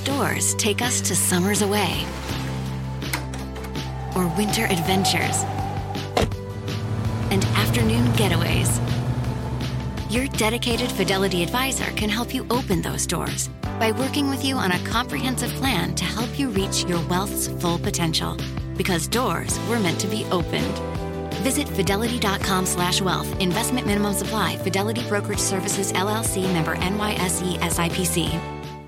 doors take us to summers away or winter adventures and afternoon getaways. Your dedicated Fidelity advisor can help you open those doors by working with you on a comprehensive plan to help you reach your wealth's full potential. Because doors were meant to be opened. Visit fidelity.com/wealth. Investment minimum supply. Fidelity Brokerage Services, LLC, member NYSE SIPC.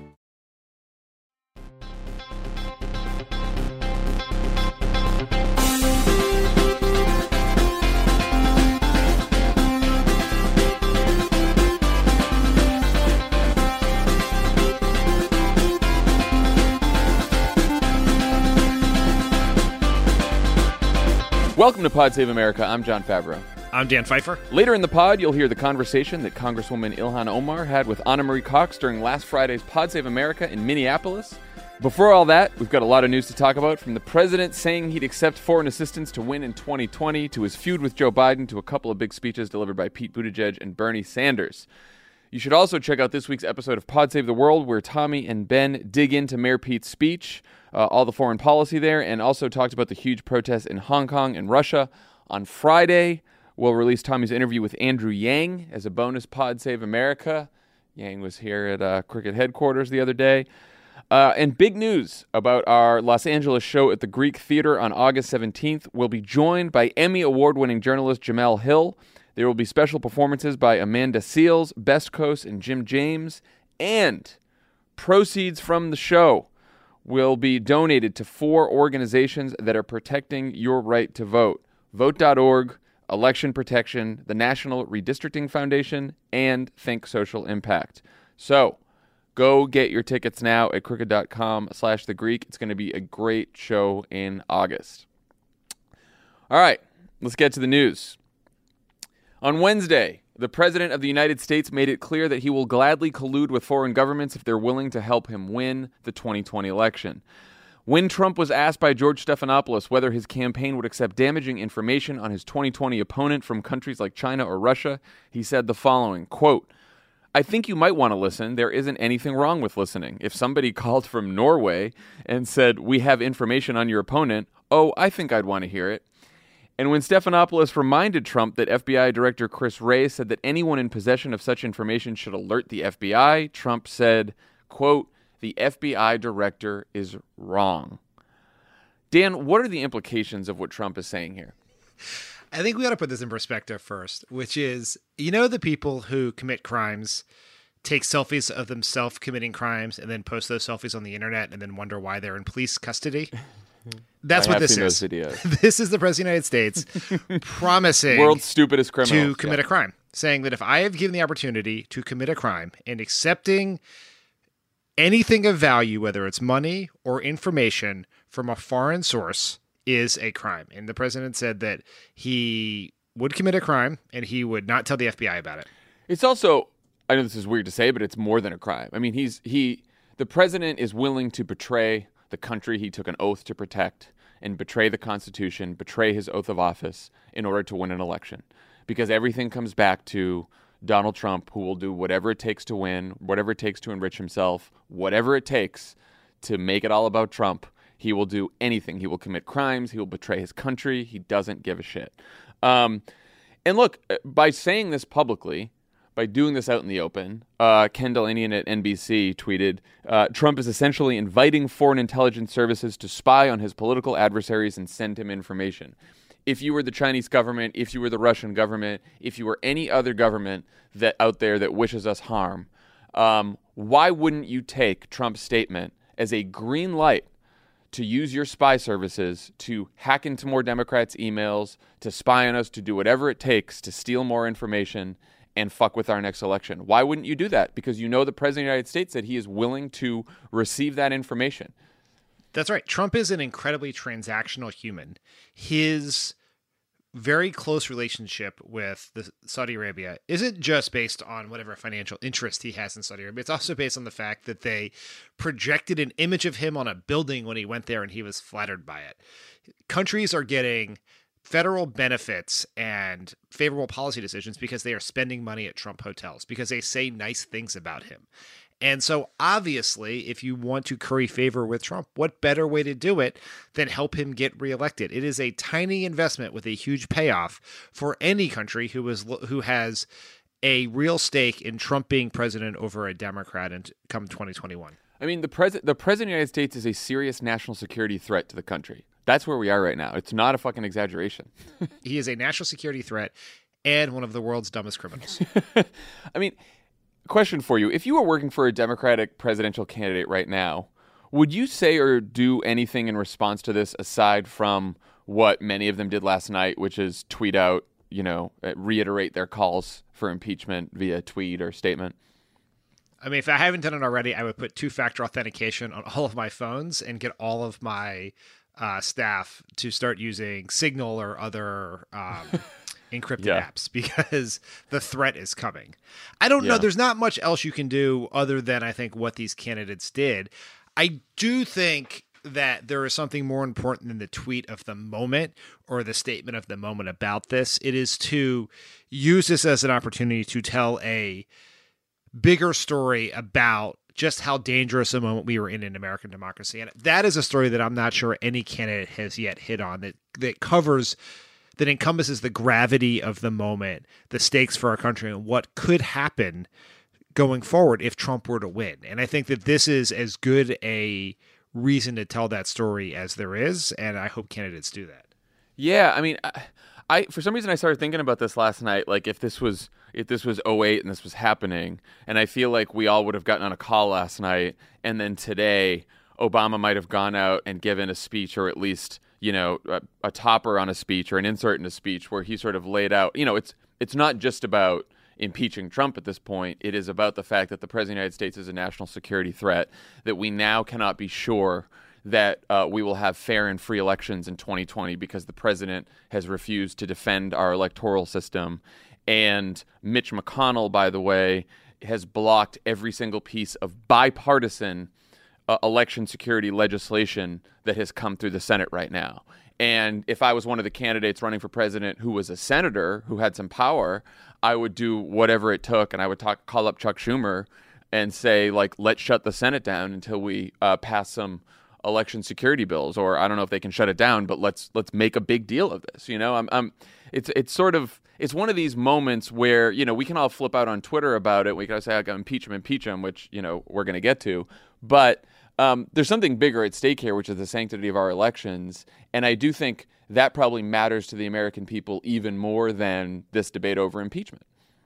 Welcome to Pod Save America. I'm John Favreau. I'm Dan Pfeiffer. Later in the pod, you'll hear the conversation that Congresswoman Ilhan Omar had with Anna Marie Cox during last Friday's Pod Save America in Minneapolis. Before all that, we've got a lot of news to talk about, from the president saying he'd accept foreign assistance to win in 2020, to his feud with Joe Biden, to a couple of big speeches delivered by Pete Buttigieg and Bernie Sanders. You should also check out this week's episode of Pod Save the World, where Tommy and Ben dig into Mayor Pete's speech, all the foreign policy there, and also talked about the huge protests in Hong Kong and Russia. On Friday, we'll release Tommy's interview with Andrew Yang as a bonus Pod Save America. Yang was here at Cricket headquarters the other day. And big news about our Los Angeles show at the Greek Theater on August 17th. We'll be joined by Emmy Award-winning journalist Jamel Hill. There will be special performances by Amanda Seales, Best Coast, and Jim James. And proceeds from the show will be donated to 4 organizations that are protecting your right to vote: Vote.org, Election Protection, the National Redistricting Foundation, and Think Social Impact. So go get your tickets now at crooked.com/thegreek. It's going to be a great show in August. All right, let's get to the news. On Wednesday, the President of the United States made it clear that he will gladly collude with foreign governments if they're willing to help him win the 2020 election. When Trump was asked by George Stephanopoulos whether his campaign would accept damaging information on his 2020 opponent from countries like China or Russia, he said the following, quote, "I think you might want to listen. There isn't anything wrong with listening. If somebody called from Norway and said, 'We have information on your opponent,' oh, I think I'd want to hear it." And when Stephanopoulos reminded Trump that FBI Director Chris Wray said that anyone in possession of such information should alert the FBI, Trump said, quote, "The FBI director is wrong." Dan, what are the implications of what Trump is saying here? I think we got to put this in perspective first, which is, the people who commit crimes take selfies of themselves committing crimes and then post those selfies on the internet and then wonder why they're in police custody? That's what this is. This is the President of the United States promising world's stupidest criminals to commit a crime, saying that if I have given the opportunity to commit a crime and accepting anything of value, whether it's money or information from a foreign source, is a crime. And the president said that he would commit a crime and he would not tell the FBI about it. It's also, I know this is weird to say, but it's more than a crime. I mean, the president is willing to betray the country he took an oath to protect and betray the Constitution, betray his oath of office in order to win an election. Because everything comes back to Donald Trump, who will do whatever it takes to win, whatever it takes to enrich himself, whatever it takes to make it all about Trump. He will do anything. He will commit crimes. He will betray his country. He doesn't give a shit. And look, by saying this publicly, by doing this out in the open, Kendall Inian at NBC tweeted, Trump is essentially inviting foreign intelligence services to spy on his political adversaries and send him information. If you were the Chinese government, if you were the Russian government, if you were any other government that out there that wishes us harm, why wouldn't you take Trump's statement as a green light to use your spy services to hack into more Democrats' emails, to spy on us, to do whatever it takes to steal more information and fuck with our next election? Why wouldn't you do that? Because you know the President of the United States said he is willing to receive that information. That's right. Trump is an incredibly transactional human. His very close relationship with Saudi Arabia isn't just based on whatever financial interest he has in Saudi Arabia. It's also based on the fact that they projected an image of him on a building when he went there and he was flattered by it. Countries are getting federal benefits and favorable policy decisions because they are spending money at Trump hotels, because they say nice things about him. And so obviously, if you want to curry favor with Trump, what better way to do it than help him get reelected? It is a tiny investment with a huge payoff for any country who has a real stake in Trump being president over a Democrat and come 2021. I mean, the president of the United States is a serious national security threat to the country. That's where we are right now. It's not a fucking exaggeration. He is a national security threat and one of the world's dumbest criminals. I mean, question for you. If you were working for a Democratic presidential candidate right now, would you say or do anything in response to this aside from what many of them did last night, which is tweet out, reiterate their calls for impeachment via tweet or statement? I mean, if I haven't done it already, I would put two-factor authentication on all of my phones and get all of my staff to start using Signal or other encrypted apps, because the threat is coming. I don't know. There's not much else you can do other than, I think, what these candidates did. I do think that there is something more important than the tweet of the moment or the statement of the moment about this. It is to use this as an opportunity to tell a bigger story about just how dangerous a moment we were in American democracy. And that is a story that I'm not sure any candidate has yet hit on, that encompasses the gravity of the moment, the stakes for our country, and what could happen going forward if Trump were to win. And I think that this is as good a reason to tell that story as there is, and I hope candidates do that. Yeah, I mean, I for some reason I started thinking about this last night, like if this was '08 and this was happening, and I feel like we all would have gotten on a call last night, and then today Obama might have gone out and given a speech, or at least a topper on a speech or an insert in a speech where he sort of laid out, it's not just about impeaching Trump at this point. It is about the fact that the President of the United States is a national security threat, that we now cannot be sure that we will have fair and free elections in 2020 because the president has refused to defend our electoral system. And Mitch McConnell, by the way, has blocked every single piece of bipartisan election security legislation that has come through the Senate right now. And if I was one of the candidates running for president who was a senator who had some power, I would do whatever it took, and I would call up Chuck Schumer and say, like, let's shut the Senate down until we pass some election security bills. Or I don't know if they can shut it down, but let's make a big deal of this. It's one of these moments where we can all flip out on Twitter about it. We can say, impeach him, which we're going to get to, but there's something bigger at stake here, which is the sanctity of our elections. And I do think that probably matters to the American people even more than this debate over impeachment.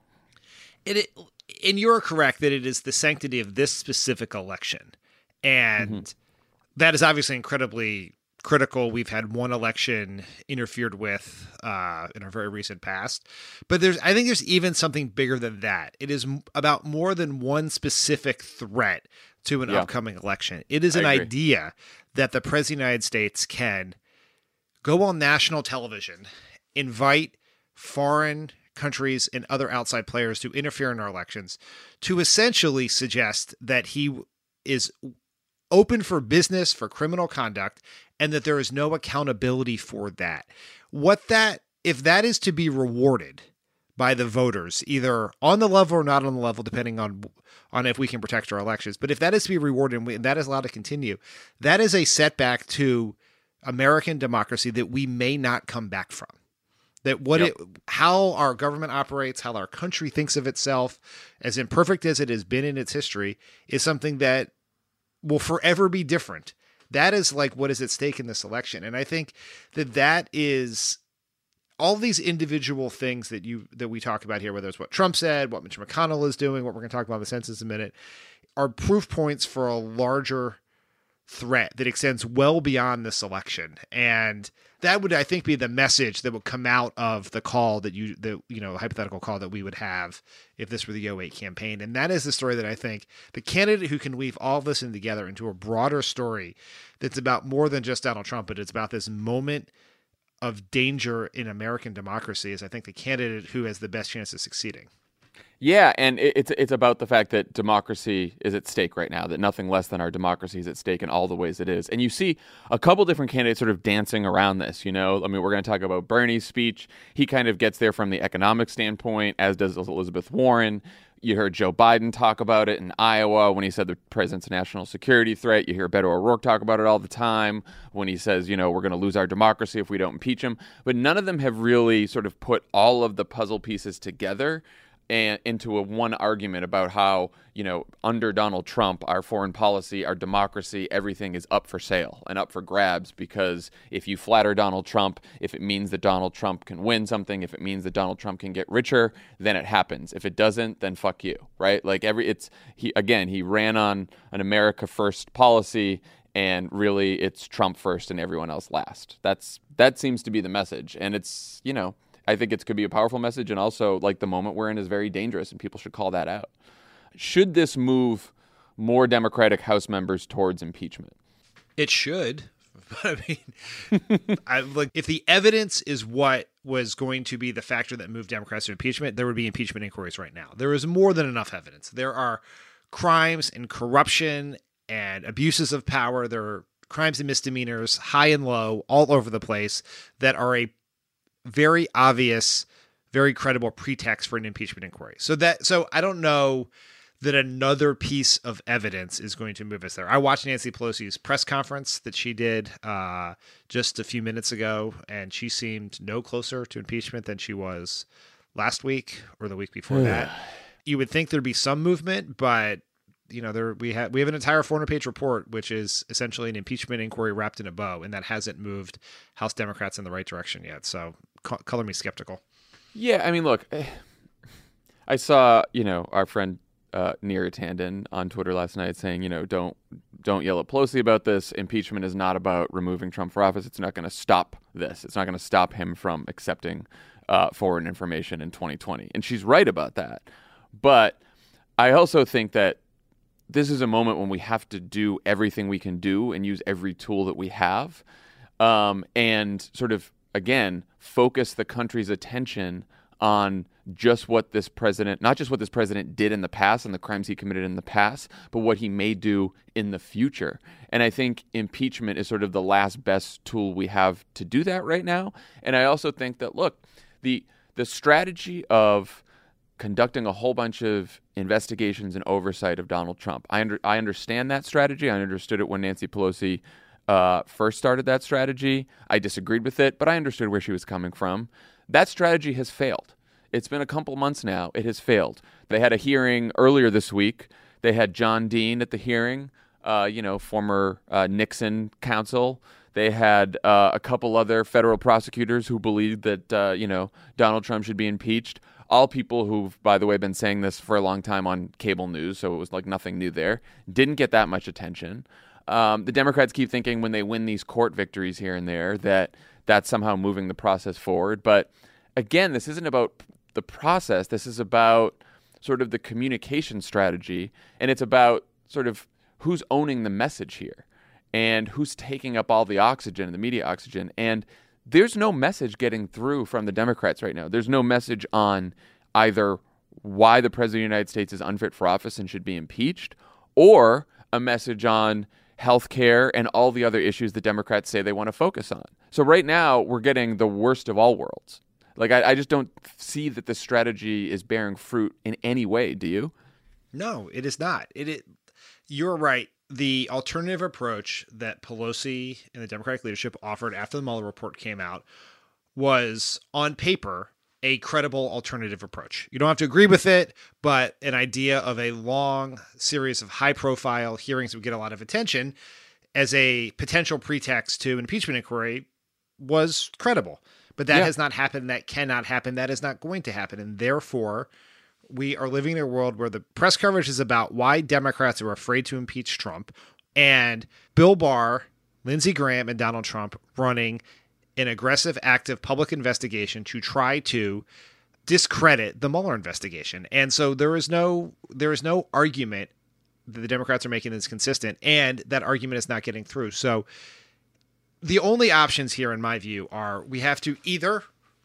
And you're correct that it is the sanctity of this specific election. And that is obviously incredibly critical. We've had one election interfered with in our very recent past. But I think there's even something bigger than that. It is about more than one specific threat to an upcoming election. It is an idea that the President of the United States can go on national television, invite foreign countries and other outside players to interfere in our elections, to essentially suggest that he is open for business for criminal conduct and that there is no accountability for that. If that is to be rewarded by the voters, either on the level or not on the level, depending on if we can protect our elections. But if that is to be rewarded and that is allowed to continue, that is a setback to American democracy that we may not come back from. How our government operates, how our country thinks of itself, as imperfect as it has been in its history, is something that will forever be different. That is like what is at stake in this election. And I think that is all these individual things that we talk about here, whether it's what Trump said, what Mitch McConnell is doing, what we're going to talk about in the census in a minute, are proof points for a larger threat that extends well beyond this election. And that would, I think, be the message that would come out of the call hypothetical call that we would have if this were the 08 campaign. And that is the story that I think the candidate who can weave all this in together into a broader story that's about more than just Donald Trump, but it's about this moment of danger in American democracy, is I think the candidate who has the best chance of succeeding. Yeah, and it's about the fact that democracy is at stake right now, that nothing less than our democracy is at stake in all the ways it is. And you see a couple different candidates sort of dancing around this, I mean, we're going to talk about Bernie's speech. He kind of gets there from the economic standpoint, as does Elizabeth Warren. You heard Joe Biden talk about it in Iowa when he said the president's a national security threat. You hear Beto O'Rourke talk about it all the time when he says, we're going to lose our democracy if we don't impeach him. But none of them have really sort of put all of the puzzle pieces together and into one argument about how, under Donald Trump, our foreign policy, our democracy, everything is up for sale and up for grabs, because if you flatter Donald Trump, if it means that Donald Trump can win something, if it means that Donald Trump can get richer, then it happens. If it doesn't, then fuck you, right? Like he ran on an America first policy, and really it's Trump first and everyone else last. That seems to be the message. And it's, I think it could be a powerful message, and also like the moment we're in is very dangerous, and people should call that out. Should this move more Democratic House members towards impeachment? It should. But I mean, if the evidence is what was going to be the factor that moved Democrats to impeachment, there would be impeachment inquiries right now. There is more than enough evidence. There are crimes and corruption and abuses of power. There are crimes and misdemeanors, high and low, all over the place, that are a very obvious, very credible pretext for an impeachment inquiry. So I don't know that another piece of evidence is going to move us there. I watched Nancy Pelosi's press conference that she did just a few minutes ago, and she seemed no closer to impeachment than she was last week or the week before that. You would think there'd be some movement, but we have an entire 400-page report, which is essentially an impeachment inquiry wrapped in a bow, and that hasn't moved House Democrats in the right direction yet. So color me skeptical. Yeah, I mean, look, I saw our friend Neera Tanden on Twitter last night saying, don't yell at Pelosi about this. Impeachment is not about removing Trump from office. It's not going to stop this. It's not going to stop him from accepting foreign information in 2020. And she's right about that. But I also think that this is a moment when we have to do everything we can do and use every tool that we have, and sort of, again, focus the country's attention on just what this president, not just what this president did in the past and the crimes he committed in the past, but what he may do in the future. And I think impeachment is sort of the last best tool we have to do that right now. And I also think that, look, the strategy of conducting a whole bunch of investigations and oversight of Donald Trump. I understand that strategy. I understood it when Nancy Pelosi first started that strategy. I disagreed with it, but I understood where she was coming from. That strategy has failed. It's been a couple months now. It has failed. They had a hearing earlier this week. They had John Dean at the hearing, former Nixon counsel. They had a couple other federal prosecutors who believed that, Donald Trump should be impeached. All people who've, by the way, been saying this for a long time on cable news, so it was like nothing new there. Didn't get that much attention. The Democrats keep thinking when they win these court victories here and there that that's somehow moving the process forward. But again, this isn't about the process. This is about sort of the communication strategy, and it's about sort of who's owning the message here and who's taking up all the oxygen, the media oxygen. And there's no message getting through from the Democrats right now. There's no message on either why the president of the United States is unfit for office and should be impeached, or a message on health care and all the other issues the Democrats say they want to focus on. So right now, we're getting the worst of all worlds. Like, I just don't see that this strategy is bearing fruit in any way. Do you? No, it is not. You're right. The alternative approach that Pelosi and the Democratic leadership offered after the Mueller report came out was, on paper, a credible alternative approach. You don't have to agree with it, but an idea of a long series of high-profile hearings that would get a lot of attention as a potential pretext to impeachment inquiry was credible. But that has not happened. That cannot happen. That is not going to happen. And therefore, we are living in a world where the press coverage is about why Democrats are afraid to impeach Trump, and Bill Barr, Lindsey Graham, and Donald Trump running an aggressive, active public investigation to try to discredit the Mueller investigation. And so there is no argument that the Democrats are making that's consistent, and that argument is not getting through. So the only options here, in my view, are we have to either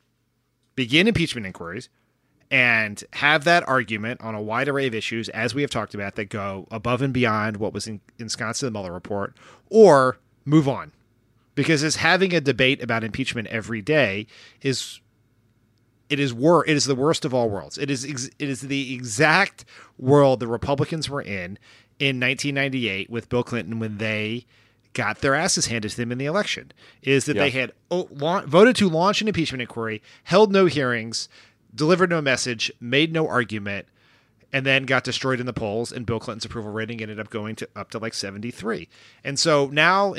begin impeachment inquiries and have that argument on a wide array of issues, as we have talked about, that go above and beyond what was ensconced in the Mueller report, or move on. Because having a debate about impeachment every day It is the worst of all worlds. It is the exact world the Republicans were in 1998 with Bill Clinton when they got their asses handed to them in the election. Is that they had voted to launch an impeachment inquiry, held no hearings, delivered no message, made no argument, and then got destroyed in the polls, and Bill Clinton's approval rating ended up going up to like 73. And so now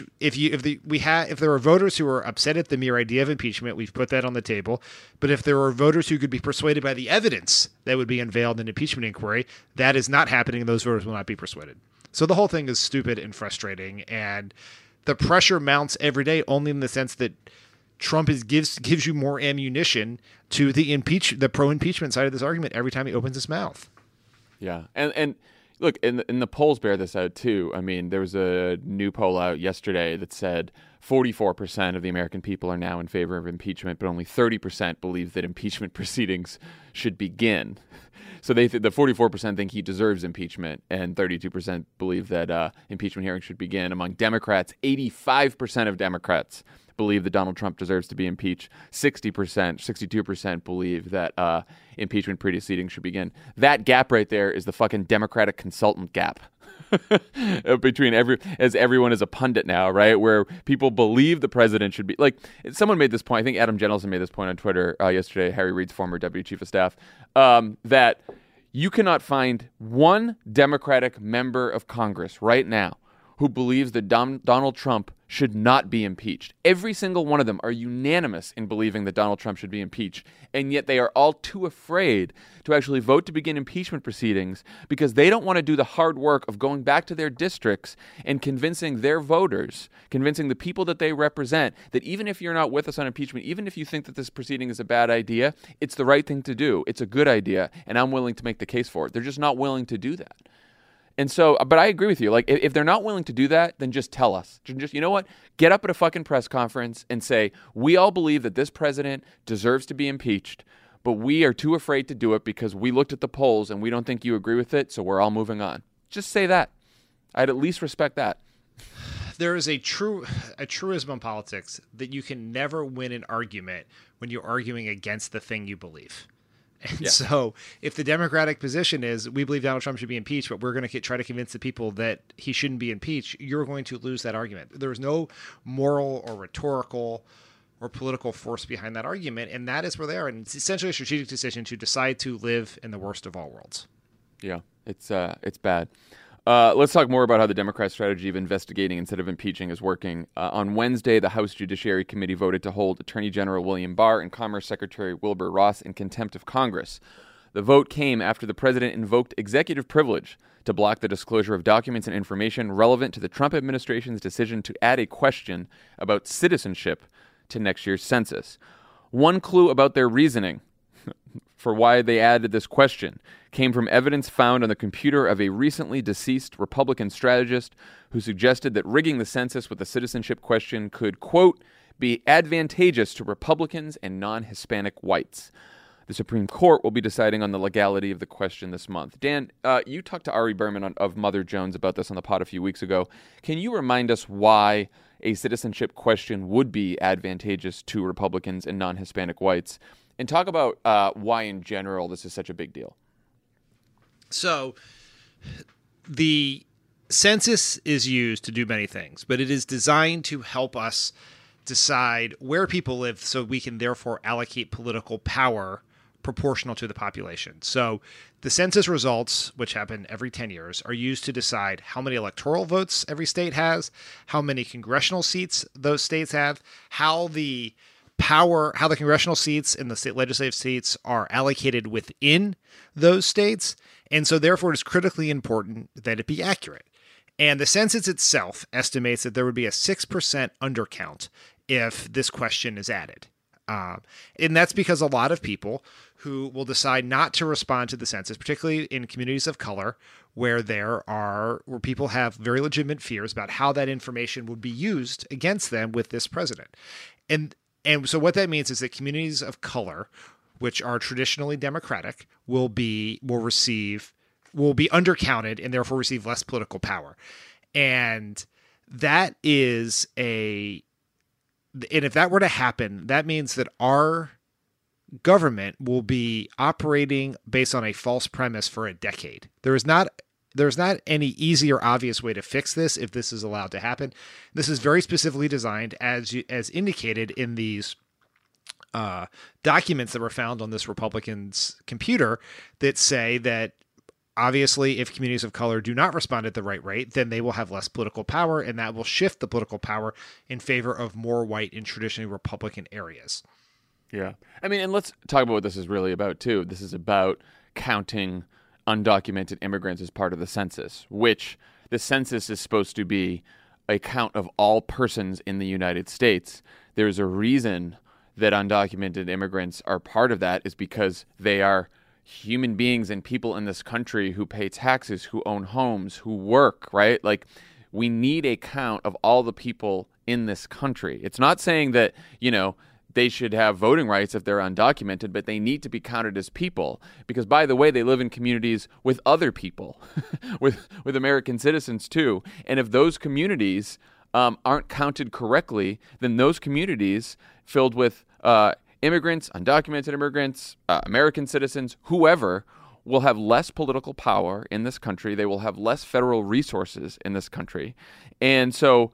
if there are voters who are upset at the mere idea of impeachment, we've put that on the table. But if there are voters who could be persuaded by the evidence that would be unveiled in an impeachment inquiry, that is not happening, and those voters will not be persuaded. So the whole thing is stupid and frustrating, and the pressure mounts every day, only in the sense that Trump gives you more ammunition to the pro-impeachment side of this argument every time he opens his mouth. Yeah, and look, and the polls bear this out too. I mean, there was a new poll out yesterday that said 44% of the American people are now in favor of impeachment, but only 30% believe that impeachment proceedings should begin. So the 44% think he deserves impeachment, and 32% believe that impeachment hearings should begin. Among Democrats, 85% of Democrats believe that Donald Trump deserves to be impeached. 62% believe that impeachment proceedings should begin. That gap right there is the fucking Democratic consultant gap. Between everyone is a pundit now, right? Where people believe the president should be like. Someone made this point. I think Adam Jenelson made this point on Twitter yesterday. Harry Reid's former deputy chief of staff, that you cannot find one Democratic member of Congress right now who believes that Donald Trump should not be impeached. Every single one of them are unanimous in believing that Donald Trump should be impeached, and yet they are all too afraid to actually vote to begin impeachment proceedings because they don't want to do the hard work of going back to their districts and convincing their voters, convincing the people that they represent, that even if you're not with us on impeachment, even if you think that this proceeding is a bad idea, it's the right thing to do. It's a good idea, and I'm willing to make the case for it. They're just not willing to do that. And so, but I agree with you. Like, if they're not willing to do that, then just tell us. Just, you know what? Get up at a fucking press conference and say, we all believe that this president deserves to be impeached, but we are too afraid to do it because we looked at the polls and we don't think you agree with it, so we're all moving on. Just say that. I'd at least respect that. There is a truism in politics that you can never win an argument when you're arguing against the thing you believe. And so if the Democratic position is we believe Donald Trump should be impeached, but we're going to try to convince the people that he shouldn't be impeached, you're going to lose that argument. There is no moral or rhetorical or political force behind that argument, and that is where they are. And it's essentially a strategic decision to decide to live in the worst of all worlds. Yeah, it's bad. Let's talk more about how the Democrat strategy of investigating instead of impeaching is working. On Wednesday, the House Judiciary Committee voted to hold Attorney General William Barr and Commerce Secretary Wilbur Ross in contempt of Congress. The vote came after the president invoked executive privilege to block the disclosure of documents and information relevant to the Trump administration's decision to add a question about citizenship to next year's census. One clue about their reasoning for why they added this question came from evidence found on the computer of a recently deceased Republican strategist who suggested that rigging the census with a citizenship question could, quote, be advantageous to Republicans and non-Hispanic whites. The Supreme Court will be deciding on the legality of the question this month. Dan, you talked to Ari Berman of Mother Jones about this on the pod a few weeks ago. Can you remind us why a citizenship question would be advantageous to Republicans and non-Hispanic whites? And talk about why, in general, this is such a big deal. So, the census is used to do many things, but it is designed to help us decide where people live so we can therefore allocate political power proportional to the population. So, the census results, which happen every 10 years, are used to decide how many electoral votes every state has, how many congressional seats those states have, how the congressional seats and the state legislative seats are allocated within those states. And so therefore it is critically important that it be accurate. And the census itself estimates that there would be a 6% undercount if this question is added. And that's because a lot of people who will decide not to respond to the census, particularly in communities of color, where people have very legitimate fears about how that information would be used against them with this president. And so what that means is that communities of color, which are traditionally Democratic, will be undercounted and therefore receive less political power. And that is and if that were to happen, that means that our government will be operating based on a false premise for a decade. There's not any easy or obvious way to fix this if this is allowed to happen. This is very specifically designed as indicated in these documents that were found on this Republican's computer that say that obviously if communities of color do not respond at the right rate, then they will have less political power, and that will shift the political power in favor of more white and traditionally Republican areas. Yeah. I mean, and let's talk about what this is really about, too. This is about counting undocumented immigrants as part of the census, which the census is supposed to be a count of all persons in the United States. There's a reason that undocumented immigrants are part of that, is because they are human beings and people in this country who pay taxes, who own homes, who work, right? Like, we need a count of all the people in this country. It's not saying that, they should have voting rights if they're undocumented, but they need to be counted as people because, by the way, they live in communities with other people, with American citizens too. And if those communities aren't counted correctly, then those communities filled with immigrants, undocumented immigrants, American citizens, whoever, will have less political power in this country. They will have less federal resources in this country. And so,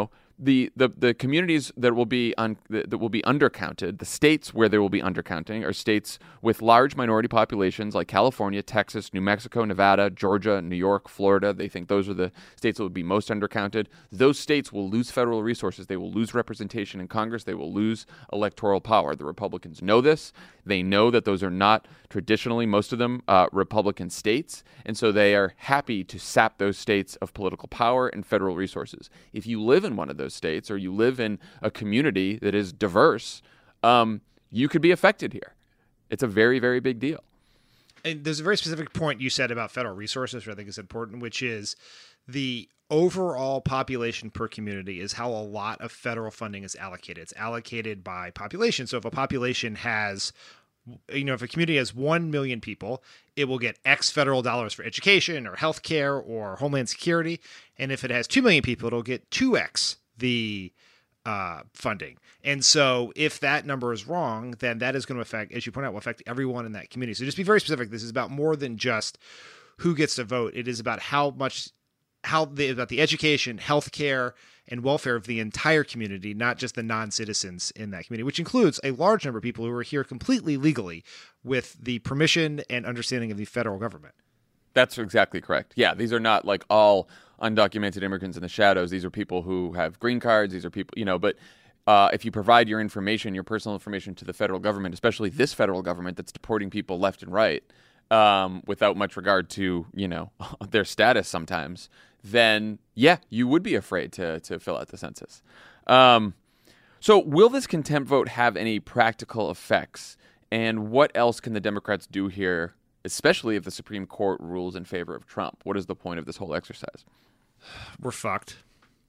the communities that will be undercounted, the states where there will be undercounting, are states with large minority populations like California, Texas, New Mexico, Nevada, Georgia, New York, Florida. They think those are the states that would be most undercounted. Those states will lose federal resources. They will lose representation in Congress. They will lose electoral power. The Republicans know this. They know that those are not traditionally, most of them, Republican states. And so they are happy to sap those states of political power and federal resources. If you live in one of those states, or you live in a community that is diverse, you could be affected here. It's a very, very big deal. And there's a very specific point you said about federal resources, which I think is important, which is the overall population per community is how a lot of federal funding is allocated. It's allocated by population. So if a population has, if a community has 1 million people, it will get X federal dollars for education or healthcare or homeland security. And if it has 2 million people, it'll get 2X the funding. And so if that number is wrong, then that is going to affect, as you point out, will affect everyone in that community. So just be very specific. This is about more than just who gets to vote. It is about about the education, healthcare, and welfare of the entire community, not just the non-citizens in that community, which includes a large number of people who are here completely legally with the permission and understanding of the federal government. That's exactly correct. Yeah, these are not like all undocumented immigrants in the shadows. These are people who have green cards. These are people, but if you provide your information, your personal information to the federal government, especially this federal government that's deporting people left and right without much regard to, their status sometimes, then, yeah, you would be afraid to fill out the census. So will this contempt vote have any practical effects? And what else can the Democrats do here, especially if the Supreme Court rules in favor of Trump? What is the point of this whole exercise? We're fucked.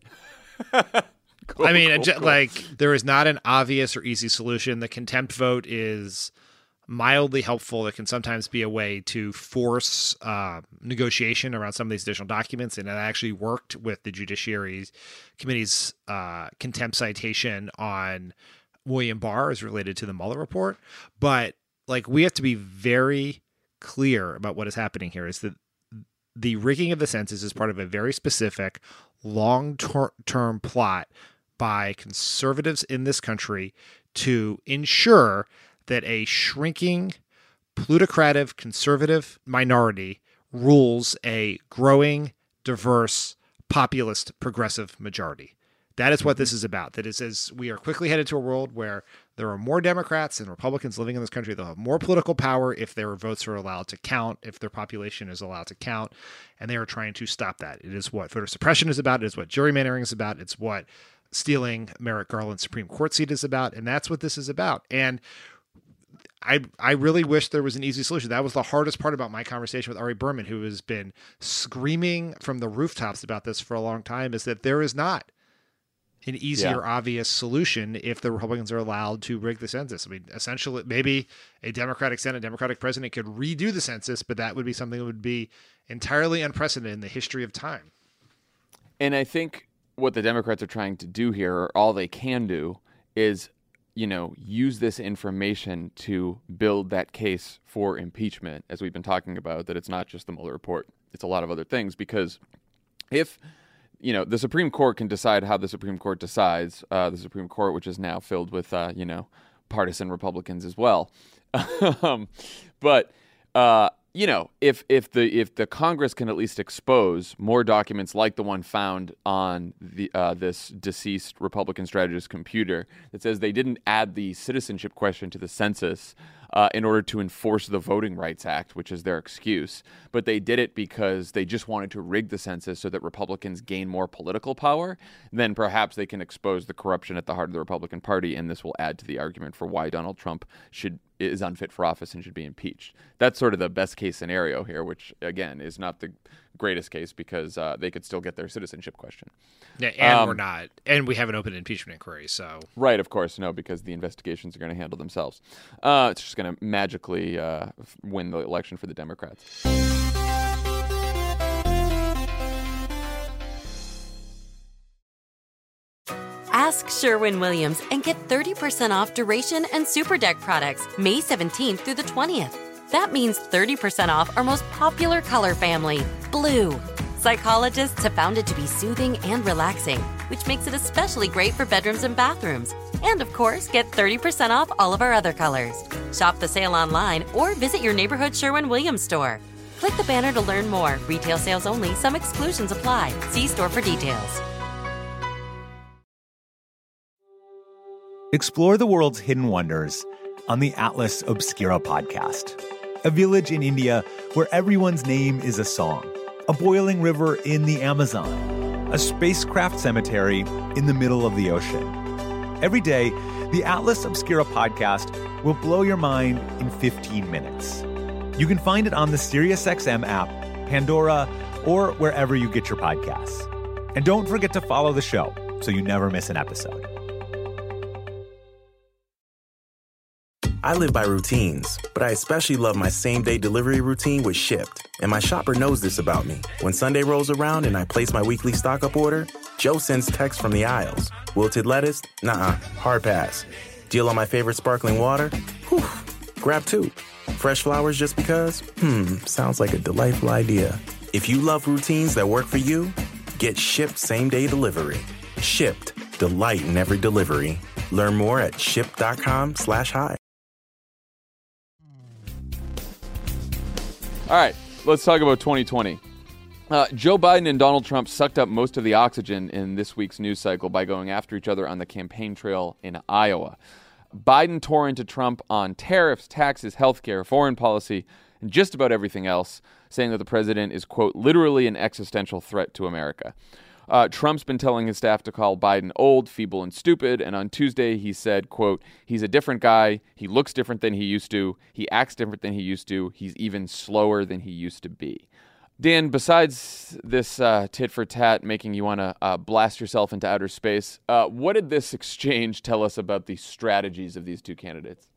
Cool, I mean, cool. like, there is not an obvious or easy solution. The contempt vote is mildly helpful. It can sometimes be a way to force negotiation around some of these additional documents. And it actually worked with the Judiciary Committee's contempt citation on William Barr as related to the Mueller report. But we have to be very clear about what is happening here is that the rigging of the census is part of a very specific long-term plot by conservatives in this country to ensure that a shrinking plutocratic conservative minority rules a growing, diverse, populist, progressive majority. That is what this is about. That is, as we are quickly headed to a world where there are more Democrats and Republicans living in this country. They'll have more political power if their votes are allowed to count, if their population is allowed to count, and they are trying to stop that. It is what voter suppression is about. It is what gerrymandering is about. It's what stealing Merrick Garland's Supreme Court seat is about, and that's what this is about. And I really wish there was an easy solution. That was the hardest part about my conversation with Ari Berman, who has been screaming from the rooftops about this for a long time, is that there is not an easy or obvious solution if the Republicans are allowed to rig the census. I mean, essentially, maybe a Democratic Senate, Democratic president could redo the census, but that would be something that would be entirely unprecedented in the history of time. And I think what the Democrats are trying to do here, or all they can do, is, use this information to build that case for impeachment, as we've been talking about, that it's not just the Mueller report, it's a lot of other things. Because if, the Supreme Court can decide how the Supreme Court decides, the Supreme Court, which is now filled with, partisan Republicans as well. But if the Congress can at least expose more documents like the one found on this deceased Republican strategist's computer that says they didn't add the citizenship question to the census in order to enforce the Voting Rights Act, which is their excuse, but they did it because they just wanted to rig the census so that Republicans gain more political power, then perhaps they can expose the corruption at the heart of the Republican Party, and this will add to the argument for why Donald Trump is unfit for office and should be impeached. That's sort of the best case scenario here, which, again, is not the greatest case because they could still get their citizenship question. Yeah, and we're not. And we have an open impeachment inquiry, so... Right, of course. No, because the investigations are going to handle themselves. It's just going to magically win the election for the Democrats. Ask Sherwin-Williams and get 30% off Duration and Super Deck products May 17th through the 20th. That means 30% off our most popular color family, blue. Psychologists have found it to be soothing and relaxing, which makes it especially great for bedrooms and bathrooms. And, of course, get 30% off all of our other colors. Shop the sale online or visit your neighborhood Sherwin-Williams store. Click the banner to learn more. Retail sales only. Some exclusions apply. See store for details. Explore the world's hidden wonders on the Atlas Obscura podcast. A village in India where everyone's name is a song. A boiling river in the Amazon. A spacecraft cemetery in the middle of the ocean. Every day, the Atlas Obscura podcast will blow your mind in 15 minutes. You can find it on the SiriusXM app, Pandora, or wherever you get your podcasts. And don't forget to follow the show so you never miss an episode. I live by routines, but I especially love my same-day delivery routine with Shipt. And my shopper knows this about me. When Sunday rolls around and I place my weekly stock-up order, Joe sends text from the aisles. Wilted lettuce? Nuh-uh. Hard pass. Deal on my favorite sparkling water? Whew. Grab two. Fresh flowers just because? Sounds like a delightful idea. If you love routines that work for you, get Shipt same-day delivery. Shipt. Delight in every delivery. Learn more at shipt.com/hi. All right, let's talk about 2020. Joe Biden and Donald Trump sucked up most of the oxygen in this week's news cycle by going after each other on the campaign trail in Iowa. Biden tore into Trump on tariffs, taxes, healthcare, foreign policy, and just about everything else, saying that the president is, quote, literally an existential threat to America. Trump's been telling his staff to call Biden old, feeble, and stupid, and on Tuesday he said, quote, he's a different guy, he looks different than he used to, he acts different than he used to, he's even slower than he used to be. Dan, besides this tit for tat making you want to blast yourself into outer space, what did this exchange tell us about the strategies of these two candidates?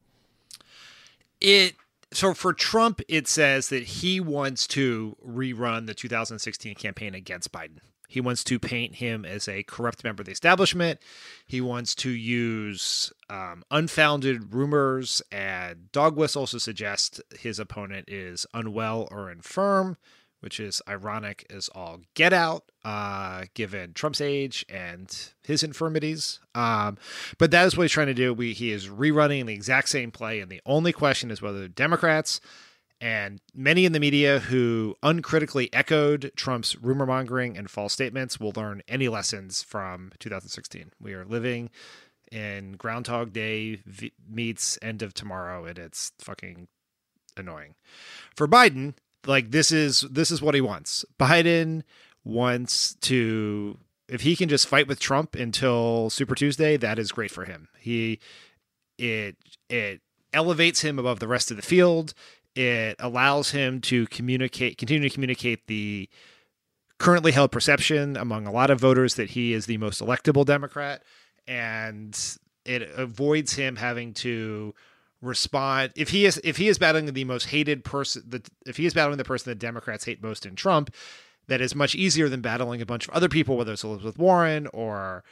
So for Trump, it says that he wants to rerun the 2016 campaign against Biden. He wants to paint him as a corrupt member of the establishment. He wants to use unfounded rumors and dog whistles to suggest his opponent is unwell or infirm, which is ironic as all get out, given Trump's age and his infirmities. But that is what he's trying to do. He is rerunning the exact same play, and the only question is whether the Democrats and many in the media who uncritically echoed Trump's rumor mongering and false statements will learn any lessons from 2016. We are living in Groundhog Day meets end of tomorrow, and it's fucking annoying. For Biden, like this is what he wants. Biden wants to, if he can just fight with Trump until Super Tuesday, that is great for him. It elevates him above the rest of the field. It allows him to continue to communicate the currently held perception among a lot of voters that he is the most electable Democrat, and it avoids him having to respond if he is battling the most hated person. If he is battling the person that Democrats hate most in Trump, that is much easier than battling a bunch of other people, whether it's Elizabeth Warren or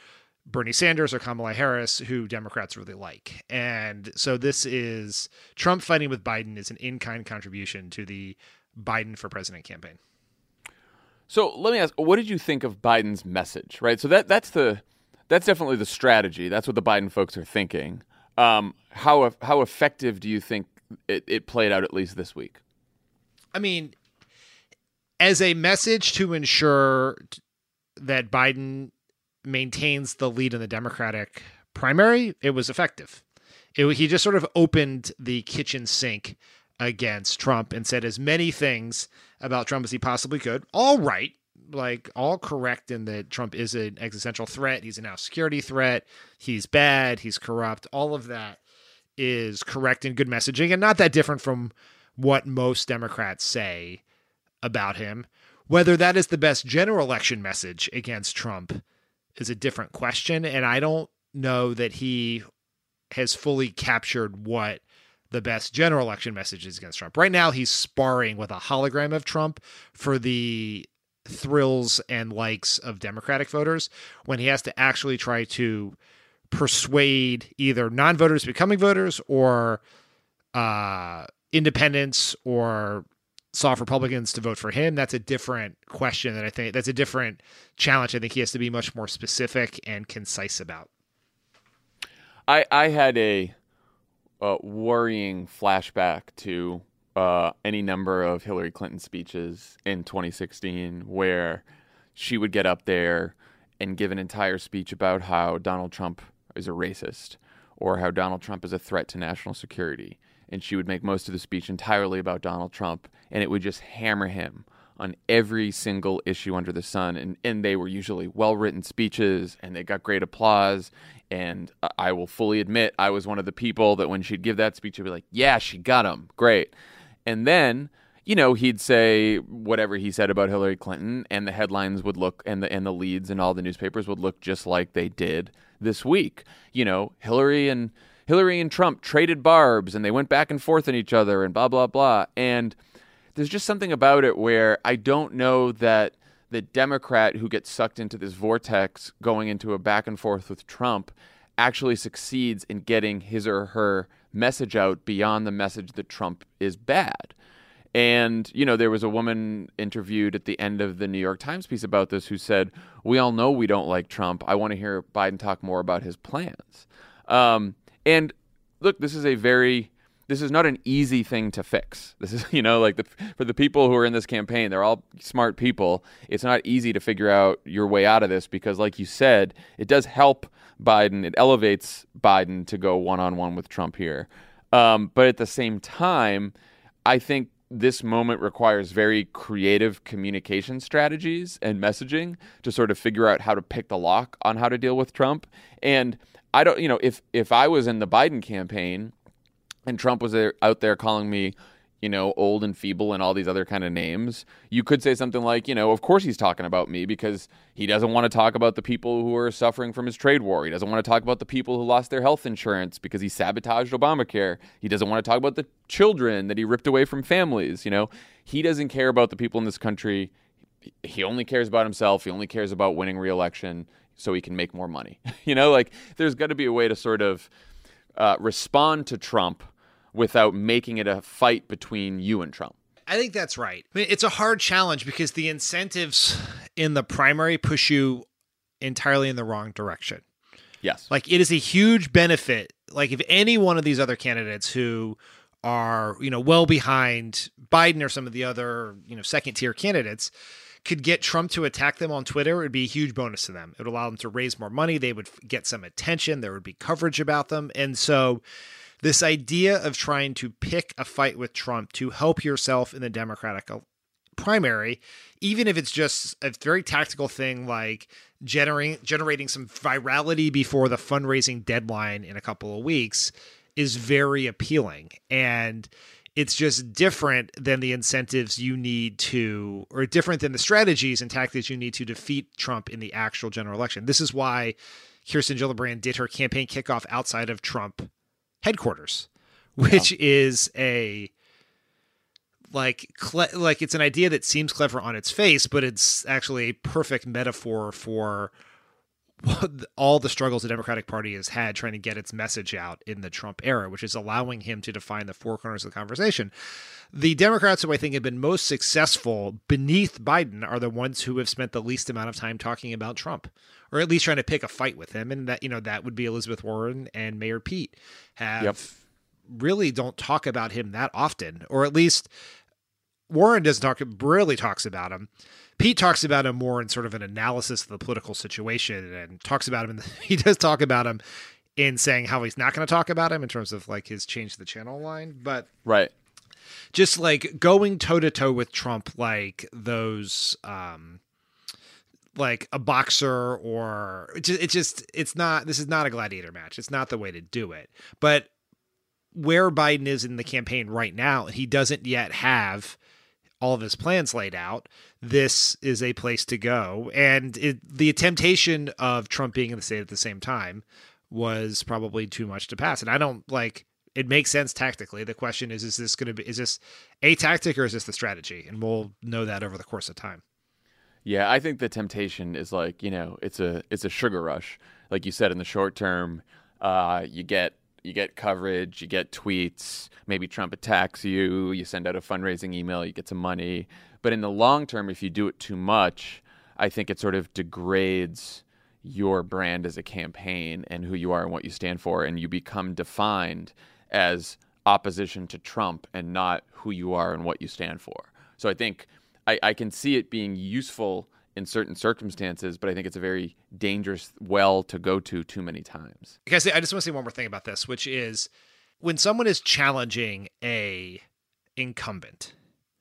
Bernie Sanders or Kamala Harris, who Democrats really like. And so this is Trump fighting with Biden is an in-kind contribution to the Biden for president campaign. So let me ask, what did you think of Biden's message, right? So that's definitely the strategy. That's what the Biden folks are thinking. How effective do you think it played out, at least this week? I mean, as a message to ensure that Biden maintains the lead in the Democratic primary, it was effective. He just sort of opened the kitchen sink against Trump and said as many things about Trump as he possibly could. All right, like all correct in that Trump is an existential threat. He's a national security threat. He's bad. He's corrupt. All of that is correct and good messaging, and not that different from what most Democrats say about him. Whether that is the best general election message against Trump is a different question, and I don't know that he has fully captured what the best general election message is against Trump. Right now, he's sparring with a hologram of Trump for the thrills and likes of Democratic voters, when he has to actually try to persuade either non-voters becoming voters or independents or soft Republicans to vote for him. That's a different question that I think that's a different challenge. I think he has to be much more specific and concise about. I had a worrying flashback to any number of Hillary Clinton speeches in 2016 where she would get up there and give an entire speech about how Donald Trump is a racist or how Donald Trump is a threat to national security. And she would make most of the speech entirely about Donald Trump, and it would just hammer him on every single issue under the sun. And they were usually well-written speeches, and they got great applause. And I will fully admit, I was one of the people that when she'd give that speech, I'd be like, yeah, she got him. Great. And then, he'd say whatever he said about Hillary Clinton, and the headlines would look, and the leads in all the newspapers would look just like they did this week. Hillary and Trump traded barbs, and they went back and forth on each other, and blah, blah, blah. And there's just something about it where I don't know that the Democrat who gets sucked into this vortex going into a back and forth with Trump actually succeeds in getting his or her message out beyond the message that Trump is bad. And, there was a woman interviewed at the end of the New York Times piece about this who said, we all know we don't like Trump. I want to hear Biden talk more about his plans. And look, this is not an easy thing to fix. This is, for the people who are in this campaign, they're all smart people. It's not easy to figure out your way out of this because, like you said, it does help Biden. It elevates Biden to go one-on-one with Trump here. But at the same time, I think this moment requires very creative communication strategies and messaging to sort of figure out how to pick the lock on how to deal with Trump. And I don't, if I was in the Biden campaign and Trump was out there calling me, old and feeble and all these other kind of names, you could say something like, of course he's talking about me because he doesn't want to talk about the people who are suffering from his trade war. He doesn't want to talk about the people who lost their health insurance because he sabotaged Obamacare. He doesn't want to talk about the children that he ripped away from families. He doesn't care about the people in this country. He only cares about himself. He only cares about winning re-election so he can make more money. There's got to be a way to sort of respond to Trump without making it a fight between you and Trump. I think that's right. I mean, it's a hard challenge because the incentives in the primary push you entirely in the wrong direction. Yes. Like, it is a huge benefit. Like, if any one of these other candidates who are, well behind Biden or some of the other, second tier candidates could get Trump to attack them on Twitter, it would be a huge bonus to them. It would allow them to raise more money. They would get some attention. There would be coverage about them. And so this idea of trying to pick a fight with Trump to help yourself in the Democratic primary, even if it's just a very tactical thing like generating some virality before the fundraising deadline in a couple of weeks, is very appealing. And it's just different than the incentives you need to, or different than the strategies and tactics you need to defeat Trump in the actual general election. This is why Kirsten Gillibrand did her campaign kickoff outside of Trump headquarters, which is a it's an idea that seems clever on its face, but it's actually a perfect metaphor for all the struggles the Democratic Party has had trying to get its message out in the Trump era, which is allowing him to define the four corners of the conversation. The Democrats who I think have been most successful beneath Biden are the ones who have spent the least amount of time talking about Trump, or at least trying to pick a fight with him. And that, that would be Elizabeth Warren and Mayor Pete really don't talk about him that often, or at least Warren rarely talks about him. Pete talks about him more in sort of an analysis of the political situation, and talks about him. He does talk about him in saying how he's not going to talk about him in terms of like his change the channel line, but right. Just like going toe to toe with Trump, like those, like a boxer, or it's not, this is not a gladiator match. It's not the way to do it. But where Biden is in the campaign right now, he doesn't yet have all of his plans laid out. This is a place to go. And the temptation of Trump being in the state at the same time was probably too much to pass. And I don't it makes sense tactically. The question is this a tactic or is this the strategy? And we'll know that over the course of time. Yeah, I think the temptation is it's a sugar rush. Like you said, in the short term, you get coverage, you get tweets, maybe Trump attacks you, you send out a fundraising email, you get some money. But in the long term, if you do it too much, I think it sort of degrades your brand as a campaign and who you are and what you stand for, and you become defined as opposition to Trump and not who you are and what you stand for. So I think I can see it being useful in certain circumstances, but I think it's a very dangerous well to go to too many times. I just want to say one more thing about this, which is when someone is challenging a incumbent,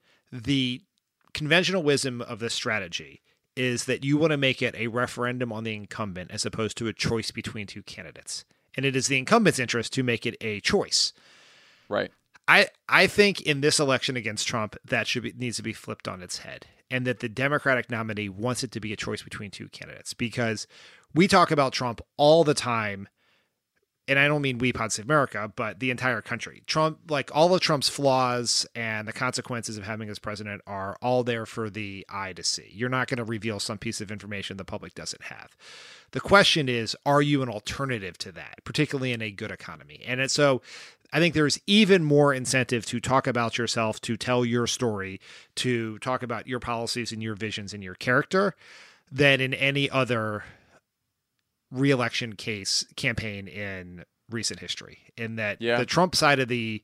the conventional wisdom of this strategy is that you want to make it a referendum on the incumbent as opposed to a choice between two candidates. And it is the incumbent's interest to make it a choice. Right. I think in this election against Trump, that needs to be flipped on its head, and that the Democratic nominee wants it to be a choice between two candidates, because we talk about Trump all the time. And I don't mean we, Pod Save America, but the entire country. Trump, like all of Trump's flaws and the consequences of having as president are all there for the eye to see. You're not going to reveal some piece of information the public doesn't have. The question is, are you an alternative to that, particularly in a good economy? And so I think there's even more incentive to talk about yourself, to tell your story, to talk about your policies and your visions and your character than in any other re-election campaign in recent history. In that the Trump side of the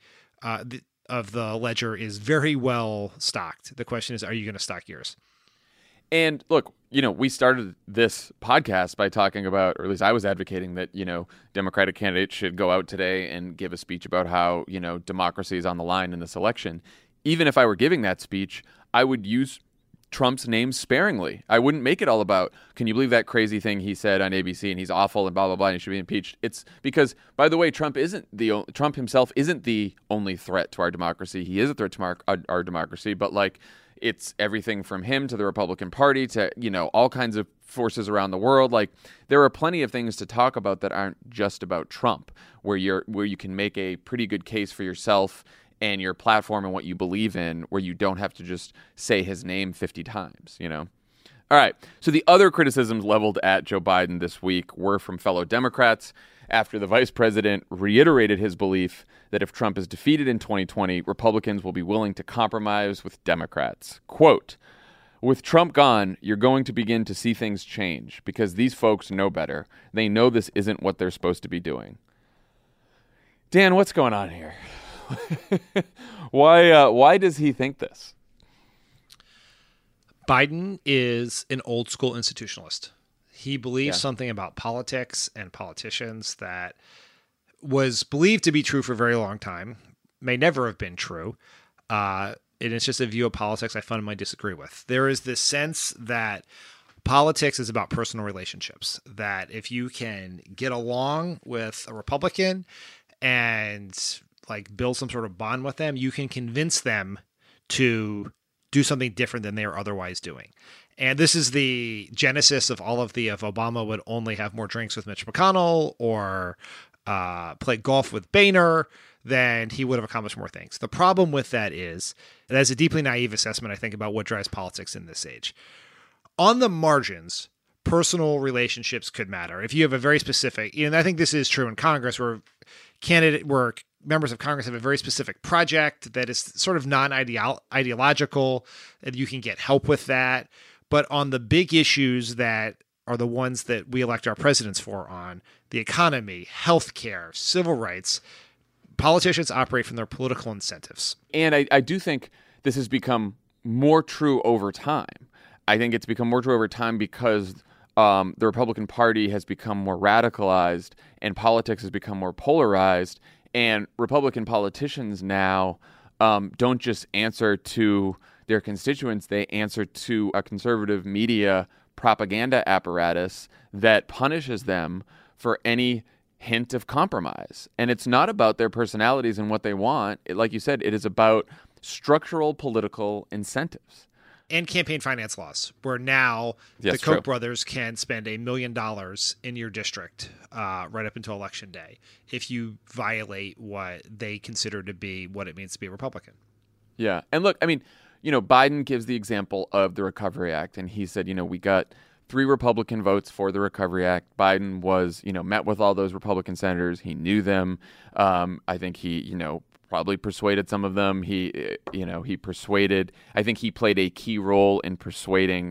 ledger is very well stocked. The question is, are you going to stock yours? And look, we started this podcast by talking about, or at least I was advocating that, Democratic candidates should go out today and give a speech about how, democracy is on the line in this election. Even if I were giving that speech, I would use Trump's name sparingly. I wouldn't make it all about, can you believe that crazy thing he said on ABC and he's awful and blah, blah, blah, and he should be impeached. It's because, by the way, Trump himself isn't the only threat to our democracy. He is a threat to our democracy, but it's everything from him to the Republican Party to, all kinds of forces around the world. There are plenty of things to talk about that aren't just about Trump, where you can make a pretty good case for yourself and your platform and what you believe in, where you don't have to just say his name 50 times, All right. So the other criticisms leveled at Joe Biden this week were from fellow Democrats after the vice president reiterated his belief that if Trump is defeated in 2020, Republicans will be willing to compromise with Democrats. Quote, "With Trump gone, you're going to begin to see things change because these folks know better. They know this isn't what they're supposed to be doing." Dan, what's going on here? Why does he think this? Biden is an old school institutionalist. He believes something about politics and politicians that was believed to be true for a very long time, may never have been true. And it's just a view of politics I fundamentally disagree with. There is this sense that politics is about personal relationships, that if you can get along with a Republican and build some sort of bond with them, you can convince them to do something different than they are otherwise doing. And this is the genesis of all of if Obama would only have more drinks with Mitch McConnell or play golf with Boehner, then he would have accomplished more things. The problem with that is that is a deeply naive assessment, I think, about what drives politics in this age. On the margins, personal relationships could matter. If you have a very specific, and I think this is true in Congress, where members of Congress have a very specific project that is sort of non-ideological, and you can get help with that. But on the big issues that are the ones that we elect our presidents for, on the economy, healthcare, civil rights, politicians operate from their political incentives. And I do think this has become more true over time. I think it's become more true over time because the Republican Party has become more radicalized and politics has become more polarized. And Republican politicians now don't just answer to their constituents, they answer to a conservative media propaganda apparatus that punishes them for any hint of compromise. And it's not about their personalities and what they want. Like you said, it is about structural political incentives. And campaign finance laws, where now the Koch brothers can spend $1 million in your district right up until Election Day if you violate what they consider to be what it means to be a Republican. Yeah. And look, I mean, Biden gives the example of the Recovery Act, and he said, we got 3 Republican votes for the Recovery Act. Biden was, met with all those Republican senators. He knew them. I think he, probably persuaded some of them. I think he played a key role in persuading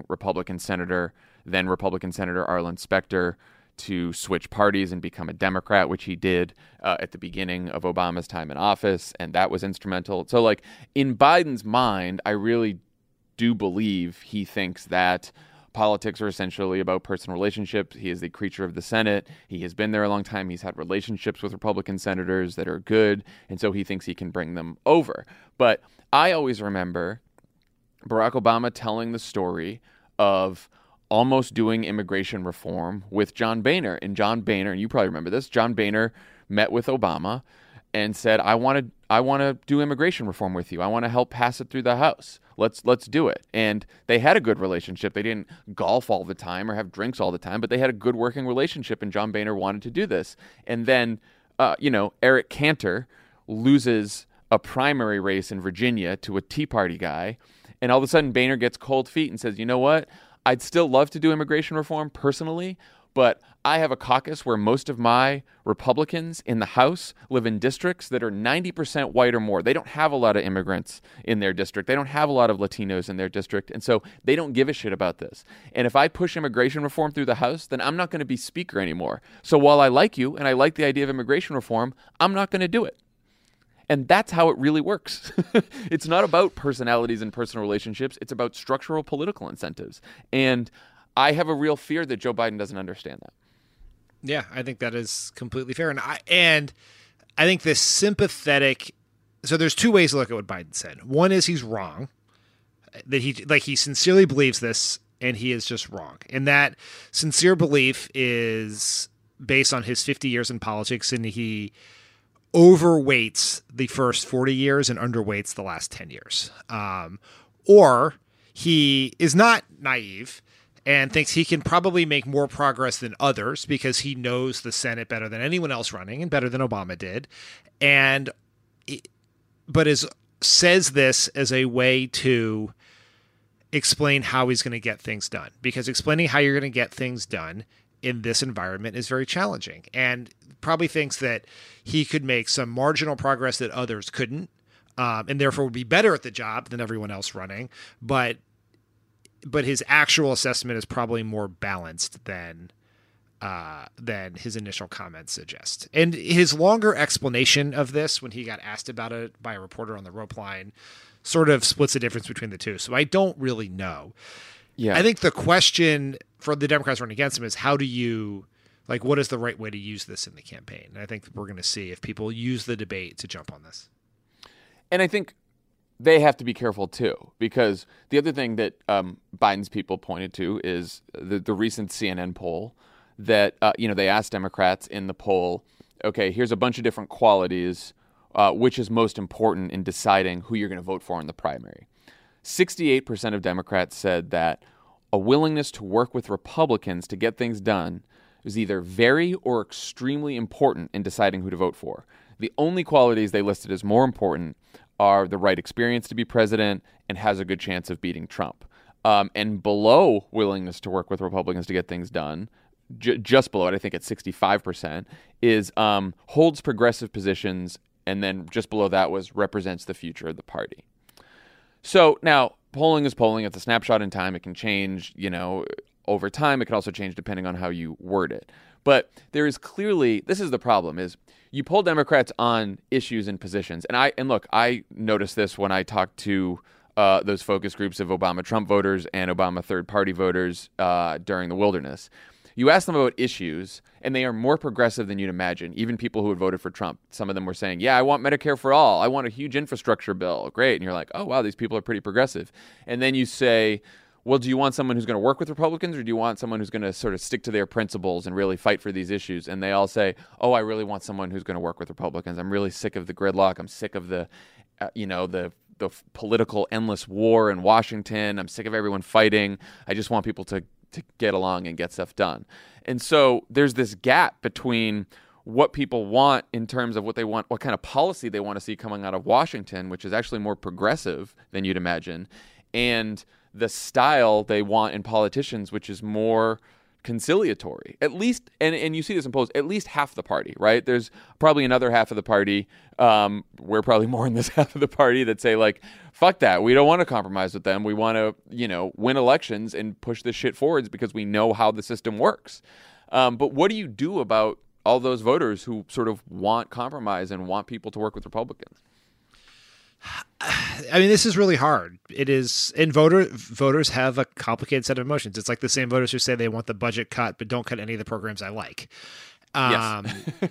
then Republican Senator Arlen Specter to switch parties and become a Democrat, which he did at the beginning of Obama's time in office, and that was instrumental. So, in Biden's mind, I really do believe he thinks that politics are essentially about personal relationships. He is the creature of the Senate. He has been there a long time. He's had relationships with Republican senators that are good, and so he thinks he can bring them over. But I always remember Barack Obama telling the story of almost doing immigration reform with John Boehner. And John Boehner, and you probably remember this, John Boehner met with Obama and said, I want to do immigration reform with you. I want to help pass it through the House. Let's do it. And they had a good relationship. They didn't golf all the time or have drinks all the time, but they had a good working relationship, and John Boehner wanted to do this. And then, Eric Cantor loses a primary race in Virginia to a Tea Party guy, and all of a sudden Boehner gets cold feet and says, you know what? I'd still love to do immigration reform personally, but I have a caucus where most of my Republicans in the House live in districts that are 90% white or more. They don't have a lot of immigrants in their district. They don't have a lot of Latinos in their district. And so they don't give a shit about this. And if I push immigration reform through the House, then I'm not going to be speaker anymore. So while I like you and I like the idea of immigration reform, I'm not going to do it. And that's how it really works. It's not about personalities and personal relationships. It's about structural political incentives. And I have a real fear that Joe Biden doesn't understand that. Yeah, I think that is completely fair. And I think this sympathetic. So there's 2 ways to look at what Biden said. One is he's wrong, that he sincerely believes this, and he is just wrong. And that sincere belief is based on his 50 years in politics, and he overweights the first 40 years and underweights the last 10 years. Or he is not naive and thinks he can probably make more progress than others because he knows the Senate better than anyone else running and better than Obama did. But says this as a way to explain how he's going to get things done, because explaining how you're going to get things done in this environment is very challenging, and probably thinks that he could make some marginal progress that others couldn't, and therefore would be better at the job than everyone else running. But his actual assessment is probably more balanced than his initial comments suggest. And his longer explanation of this, when he got asked about it by a reporter on the rope line, sort of splits the difference between the two. So I don't really know. Yeah, I think the question for the Democrats running against him is, how do you, what is the right way to use this in the campaign? And I think we're going to see if people use the debate to jump on this. And I think they have to be careful too, because the other thing that Biden's people pointed to is the recent CNN poll that, they asked Democrats in the poll, okay, here's a bunch of different qualities, which is most important in deciding who you're going to vote for in the primary. 68% of Democrats said that a willingness to work with Republicans to get things done is either very or extremely important in deciding who to vote for. The only qualities they listed as more important are the right experience to be president and has a good chance of beating Trump. and below willingness to work with Republicans to get things done, just below it, I think at 65%, is holds progressive positions, and then just below that was represents the future of the party. So now polling is polling. It's a snapshot in time. It can change, over time. It can also change depending on how you word it. But there is clearly, this is the problem, is you poll Democrats on issues and positions. And look, I noticed this when I talked to those focus groups of Obama Trump voters and Obama third party voters during the wilderness. You ask them about issues, and they are more progressive than you'd imagine. Even people who had voted for Trump, some of them were saying, yeah, I want Medicare for all. I want a huge infrastructure bill. Great. And you're like, oh, wow, these people are pretty progressive. And then you say, well, do you want someone who's going to work with Republicans, or do you want someone who's going to sort of stick to their principles and really fight for these issues? And they all say, oh, I really want someone who's going to work with Republicans. I'm really sick of the gridlock. I'm sick of the political endless war in Washington. I'm sick of everyone fighting. I just want people to get along and get stuff done. And so there's this gap between what people want in terms of what they want, what kind of policy they want to see coming out of Washington, which is actually more progressive than you'd imagine, and the style they want in politicians, which is more conciliatory. At least, and you see this in polls, at least half the party, right? There's probably another half of the party, we're probably more in this half of the party, that say, like, fuck that. We don't want to compromise with them. We want to, win elections and push this shit forwards because we know how the system works. But what do you do about all those voters who sort of want compromise and want people to work with Republicans? I mean, this is really hard. It is, and voters have a complicated set of emotions. It's like the same voters who say they want the budget cut, but don't cut any of the programs I like. Yes.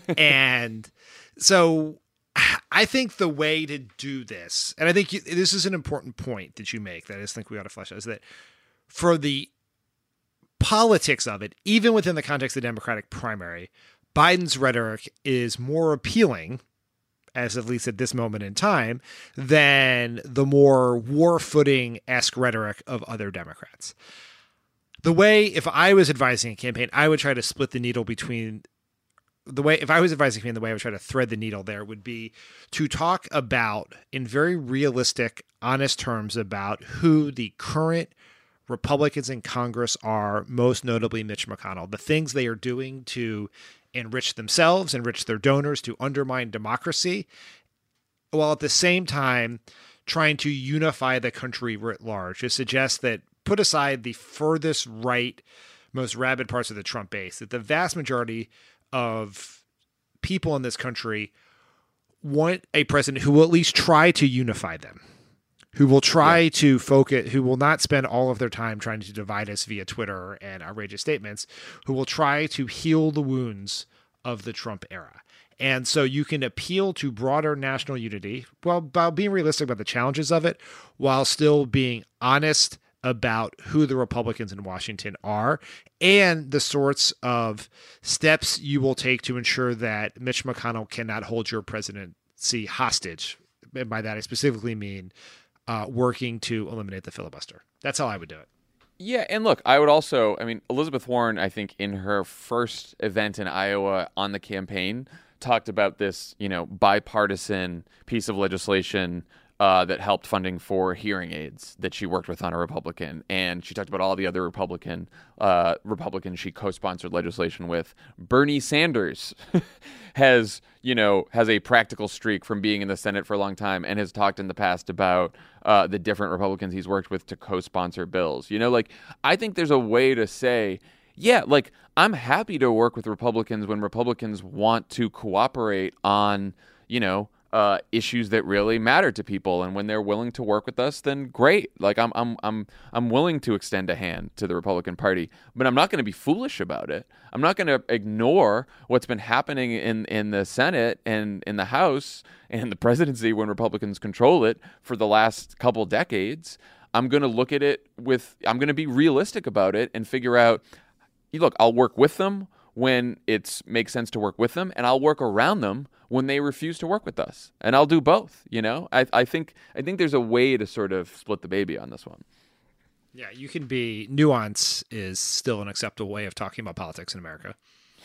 And so I think the way to do this, and I think this is an important point that you make that I just think we ought to flesh out, is that for the politics of it, even within the context of the Democratic primary, Biden's rhetoric is more appealing, as at least at this moment in time, than the more war-footing-esque rhetoric of other Democrats. The way, if I was advising a campaign, I would try to split the needle between if I was advising a campaign, the way I would try to thread the needle there would be to talk about, in very realistic, honest terms, about who the current Republicans in Congress are, most notably Mitch McConnell, the things they are doing to enrich themselves, enrich their donors, to undermine democracy, while at the same time trying to unify the country writ large, to suggest that, put aside the furthest right, most rabid parts of the Trump base, that the vast majority of people in this country want a president who will at least try to unify them, who will try to focus, who will not spend all of their time trying to divide us via Twitter and outrageous statements, who will try to heal the wounds of the Trump era. And so you can appeal to broader national unity while being realistic about the challenges of it, while still being honest about who the Republicans in Washington are and the sorts of steps you will take to ensure that Mitch McConnell cannot hold your presidency hostage. And by that, I specifically mean working to eliminate the filibuster. That's how I would do it. Yeah, and look, I would also, Elizabeth Warren, I think in her first event in Iowa on the campaign, talked about this, bipartisan piece of legislation that helped funding for hearing aids that she worked with on a Republican. And she talked about all the other Republicans she co-sponsored legislation with. Bernie Sanders has a practical streak from being in the Senate for a long time and has talked in the past about the different Republicans he's worked with to co-sponsor bills. I think there's a way to say, I'm happy to work with Republicans when Republicans want to cooperate on, issues that really matter to people, and when they're willing to work with us, then great. I'm willing to extend a hand to the Republican Party, but I'm not going to be foolish about it. I'm not going to ignore what's been happening in the Senate and in the House and the presidency when Republicans control it for the last couple decades. I'm going to look at it I'm going to be realistic about it and figure out, look, I'll work with them when it makes sense to work with them, and I'll work around them when they refuse to work with us. And I'll do both, I think there's a way to sort of split the baby on this one. Yeah, you can be, nuance is still an acceptable way of talking about politics in America.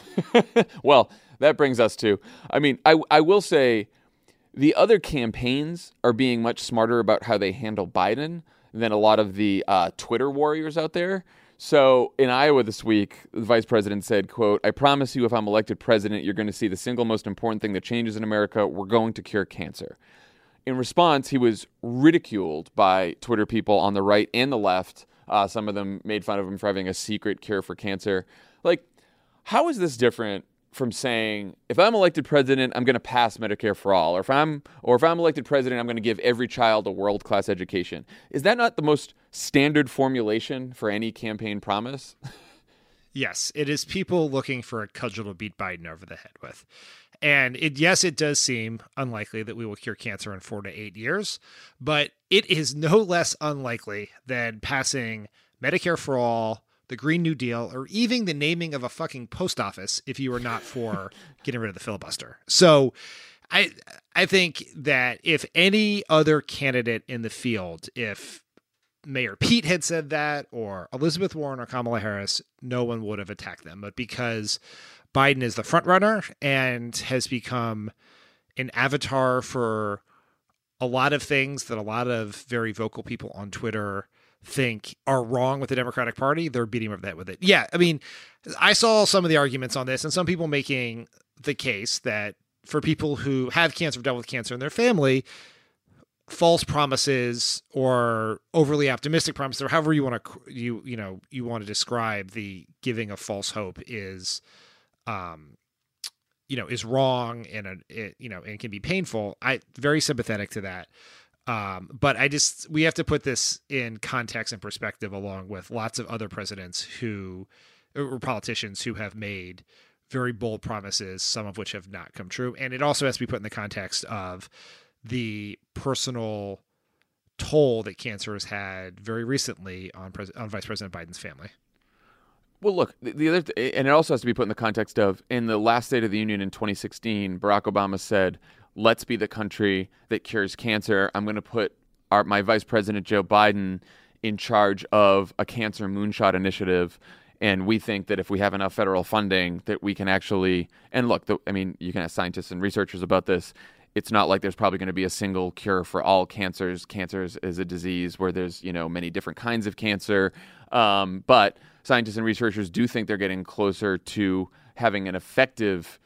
Well, that brings us to, I will say the other campaigns are being much smarter about how they handle Biden than a lot of the Twitter warriors out there. So in Iowa this week, the vice president said, quote, "I promise you if I'm elected president, you're going to see the single most important thing that changes in America. We're going to cure cancer." In response, he was ridiculed by Twitter people on the right and the left. Some of them made fun of him for having a secret cure for cancer. Like, how is this different from saying, if I'm elected president, I'm going to pass Medicare for all, or if I'm elected president, I'm going to give every child a world-class education? Is that not the most standard formulation for any campaign promise? Yes, it is people looking for a cudgel to beat Biden over the head with. And it does seem unlikely that we will cure cancer in 4 to 8 years, but it is no less unlikely than passing Medicare for all, the Green New Deal, or even the naming of a fucking post office if you were not for getting rid of the filibuster. So I think that if any other candidate in the field, if Mayor Pete had said that, or Elizabeth Warren or Kamala Harris, no one would have attacked them. But because Biden is the front runner and has become an avatar for a lot of things that a lot of very vocal people on Twitter think are wrong with the Democratic Party, they're beating him up that with it. Yeah, I mean, I saw some of the arguments on this, and some people making the case that for people who have cancer, dealt with cancer in their family, false promises or overly optimistic promises, or however you want to you want to describe the giving of false hope is is wrong and and can be painful. I very sympathetic to that. But we have to put this in context and perspective along with lots of other presidents or politicians who have made very bold promises, some of which have not come true. And it also has to be put in the context of the personal toll that cancer has had very recently on Vice President Biden's family. Well, look, the other and it also has to be put in the context of, in the last State of the Union in 2016, Barack Obama said, "Let's be the country that cures cancer. I'm going to put my Vice President Joe Biden in charge of a cancer moonshot initiative. And we think that if we have enough federal funding that we can actually," and look, you can ask scientists and researchers about this. It's not like there's probably going to be a single cure for all cancers. Cancer is a disease where there's, many different kinds of cancer. But scientists and researchers do think they're getting closer to having an effective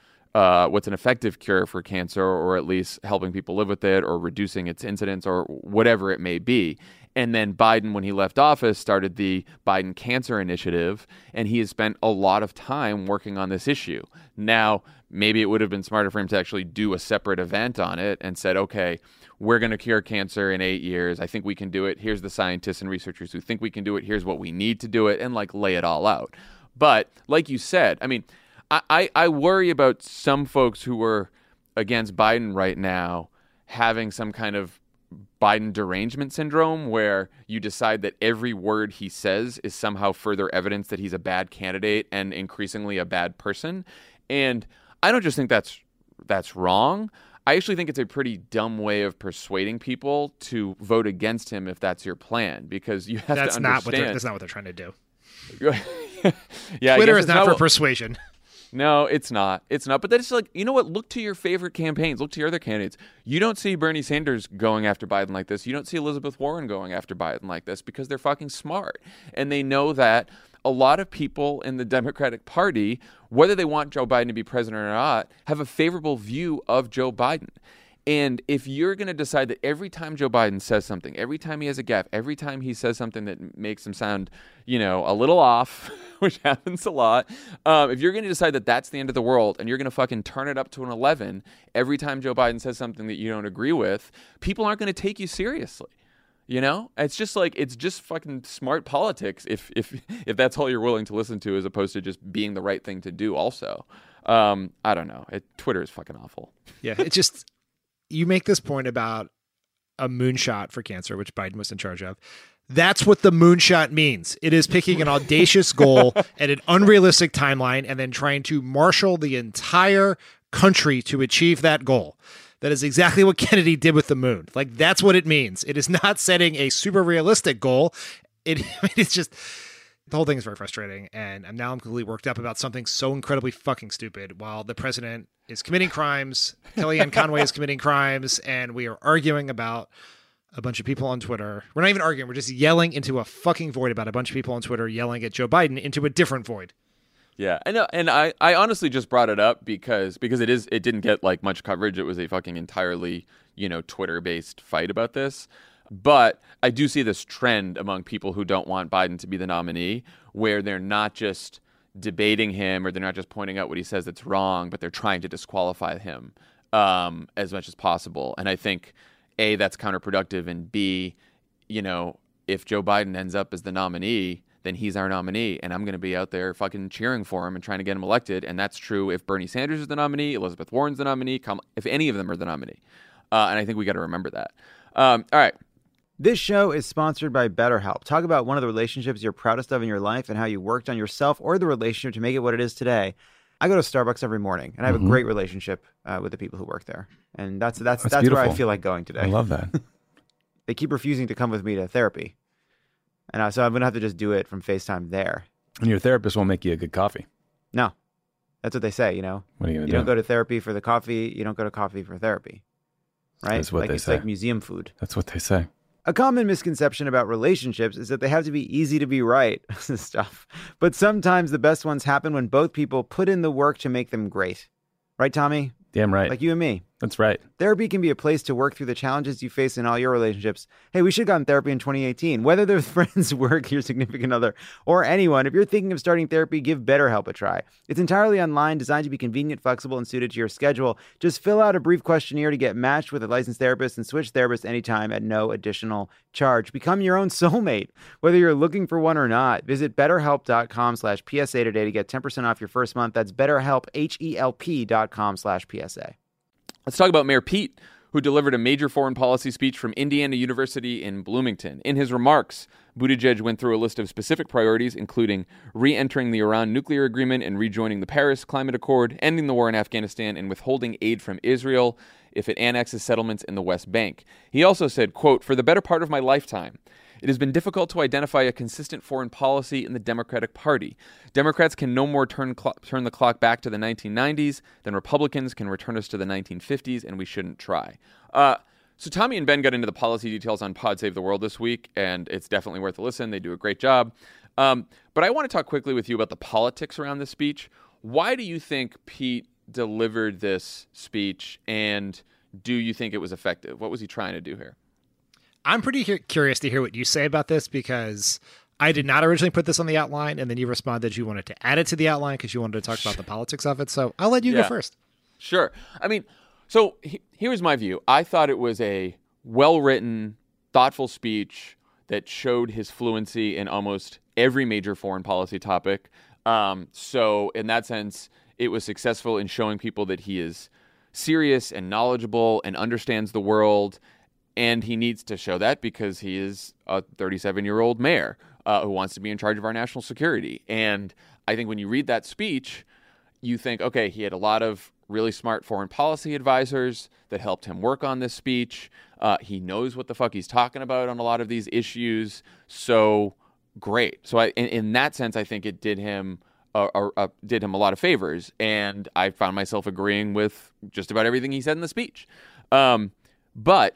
cure for cancer, or at least helping people live with it or reducing its incidence or whatever it may be. And then Biden, when he left office, started the Biden Cancer Initiative, and he has spent a lot of time working on this issue. Now, maybe it would have been smarter for him to actually do a separate event on it and said, okay, we're going to cure cancer in 8 years. I think we can do it. Here's the scientists and researchers who think we can do it. Here's what we need to do it, and lay it all out. But like you said, I worry about some folks who were against Biden right now having some kind of Biden derangement syndrome, where you decide that every word he says is somehow further evidence that he's a bad candidate and increasingly a bad person. And I don't just think that's wrong. I actually think it's a pretty dumb way of persuading people to vote against him if that's your plan, because you have to understand. That's not what they're trying to do. Yeah, Twitter is not for persuasion. No, it's not. It's not. But that's what? Look to your favorite campaigns. Look to your other candidates. You don't see Bernie Sanders going after Biden like this. You don't see Elizabeth Warren going after Biden like this, because they're fucking smart. And they know that a lot of people in the Democratic Party, whether they want Joe Biden to be president or not, have a favorable view of Joe Biden. And if you're going to decide that every time Joe Biden says something, every time he has a gaffe, every time he says something that makes him sound, a little off, which happens a lot, if you're going to decide that that's the end of the world and you're going to fucking turn it up to an 11 every time Joe Biden says something that you don't agree with, people aren't going to take you seriously. It's just fucking smart politics if that's all you're willing to listen to, as opposed to just being the right thing to do also. I don't know. Twitter is fucking awful. Yeah, it's just... You make this point about a moonshot for cancer, which Biden was in charge of. That's what the moonshot means. It is picking an audacious goal at an unrealistic timeline and then trying to marshal the entire country to achieve that goal. That is exactly what Kennedy did with the moon. That's what it means. It is not setting a super realistic goal. It's just... The whole thing is very frustrating, and I'm completely worked up about something so incredibly fucking stupid while the president is committing crimes, Kellyanne Conway is committing crimes, and we are arguing about a bunch of people on Twitter. We're not even arguing. We're just yelling into a fucking void about a bunch of people on Twitter yelling at Joe Biden into a different void. Yeah, I know, and I honestly just brought it up because it didn't get like much coverage. It was a fucking entirely, Twitter-based fight about this. But I do see this trend among people who don't want Biden to be the nominee, where they're not just debating him or they're not just pointing out what he says that's wrong, but they're trying to disqualify him as much as possible. And I think A, that's counterproductive, and B, if Joe Biden ends up as the nominee, then he's our nominee, and I'm going to be out there fucking cheering for him and trying to get him elected. And that's true if Bernie Sanders is the nominee, Elizabeth Warren's the nominee, if any of them are the nominee. And I think we got to remember that. All right. This show is sponsored by BetterHelp. Talk about one of the relationships you're proudest of in your life and how you worked on yourself or the relationship to make it what it is today. I go to Starbucks every morning, and I have a great relationship with the people who work there. And that's where I feel like going today. I love that. They keep refusing to come with me to therapy. And so I'm going to have to just do it from FaceTime there. And your therapist won't make you a good coffee. No. That's what they say, What are you going to do? You don't go to therapy for the coffee. You don't go to coffee for therapy. Right? That's what they it's say. like museum food. That's what they say. A common misconception about relationships is that they have to be easy to be right. Stuff. But sometimes the best ones happen when both people put in the work to make them great. Right, Tommy? Damn right. Like you and me. That's right. Therapy can be a place to work through the challenges you face in all your relationships. Hey, we should have gotten therapy in 2018. Whether they're friends, work, your significant other, or anyone, if you're thinking of starting therapy, give BetterHelp a try. It's entirely online, designed to be convenient, flexible, and suited to your schedule. Just fill out a brief questionnaire to get matched with a licensed therapist and switch therapists anytime at no additional charge. Become your own soulmate, whether you're looking for one or not. Visit BetterHelp.com/PSA today to get 10% off your first month. That's BetterHelp, HELP.com/PSA. Let's talk about Mayor Pete, who delivered a major foreign policy speech from Indiana University in Bloomington. In his remarks, Buttigieg went through a list of specific priorities, including re-entering the Iran nuclear agreement and rejoining the Paris Climate Accord, ending the war in Afghanistan, and withholding aid from Israel if it annexes settlements in the West Bank. He also said, quote, "For the better part of my lifetime, it has been difficult to identify a consistent foreign policy in the Democratic Party. Democrats can no more turn the clock back to the 1990s than Republicans can return us to the 1950s, and we shouldn't try." So Tommy and Ben got into the policy details on Pod Save the World this week, and it's definitely worth a listen. They do a great job. But I want to talk quickly with you about the politics around this speech. Why do you think Pete delivered this speech, and do you think it was effective? What was he trying to do here? I'm pretty curious to hear what you say about this, because I did not originally put this on the outline, and then you responded you wanted to add it to the outline because you wanted to talk about the politics of it. So I'll let you go first. Sure. I mean, so here's my view. I thought it was a well-written, thoughtful speech that showed his fluency in almost every major foreign policy topic. So in that sense, it was successful in showing people that he is serious and knowledgeable and understands the world. And he needs to show that because he is a 37-year-old mayor who wants to be in charge of our national security. And I think when you read that speech, you think, okay, he had a lot of really smart foreign policy advisors that helped him work on this speech. He knows what the fuck he's talking about on a lot of these issues. So great. So in that sense, I think it did him a lot of favors. And I found myself agreeing with just about everything he said in the speech. But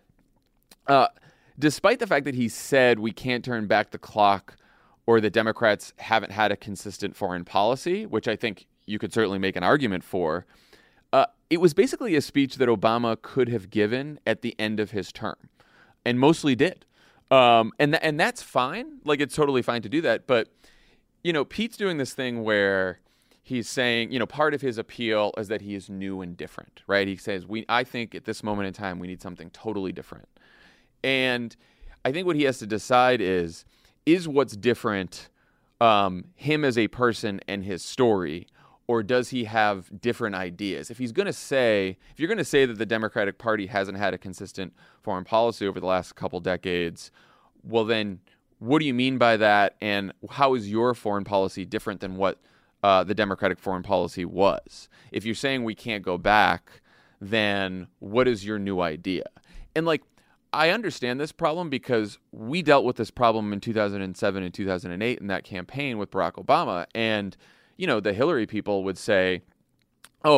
despite the fact that he said we can't turn back the clock or that Democrats haven't had a consistent foreign policy, which I think you could certainly make an argument for, it was basically a speech that Obama could have given at the end of his term and mostly did. And that's fine. Like, it's totally fine to do that. But, Pete's doing this thing where he's saying, part of his appeal is that he is new and different, right? He says, I think at this moment in time, we need something totally different. And I think what he has to decide is what's different him as a person and his story, or does he have different ideas? If you're going to say that the Democratic Party hasn't had a consistent foreign policy over the last couple decades, well then, what do you mean by that? And how is your foreign policy different than what the Democratic foreign policy was? If you're saying we can't go back, then what is your new idea? And I understand this problem because we dealt with this problem in 2007 and 2008 in that campaign with Barack Obama. And, the Hillary people would say, oh,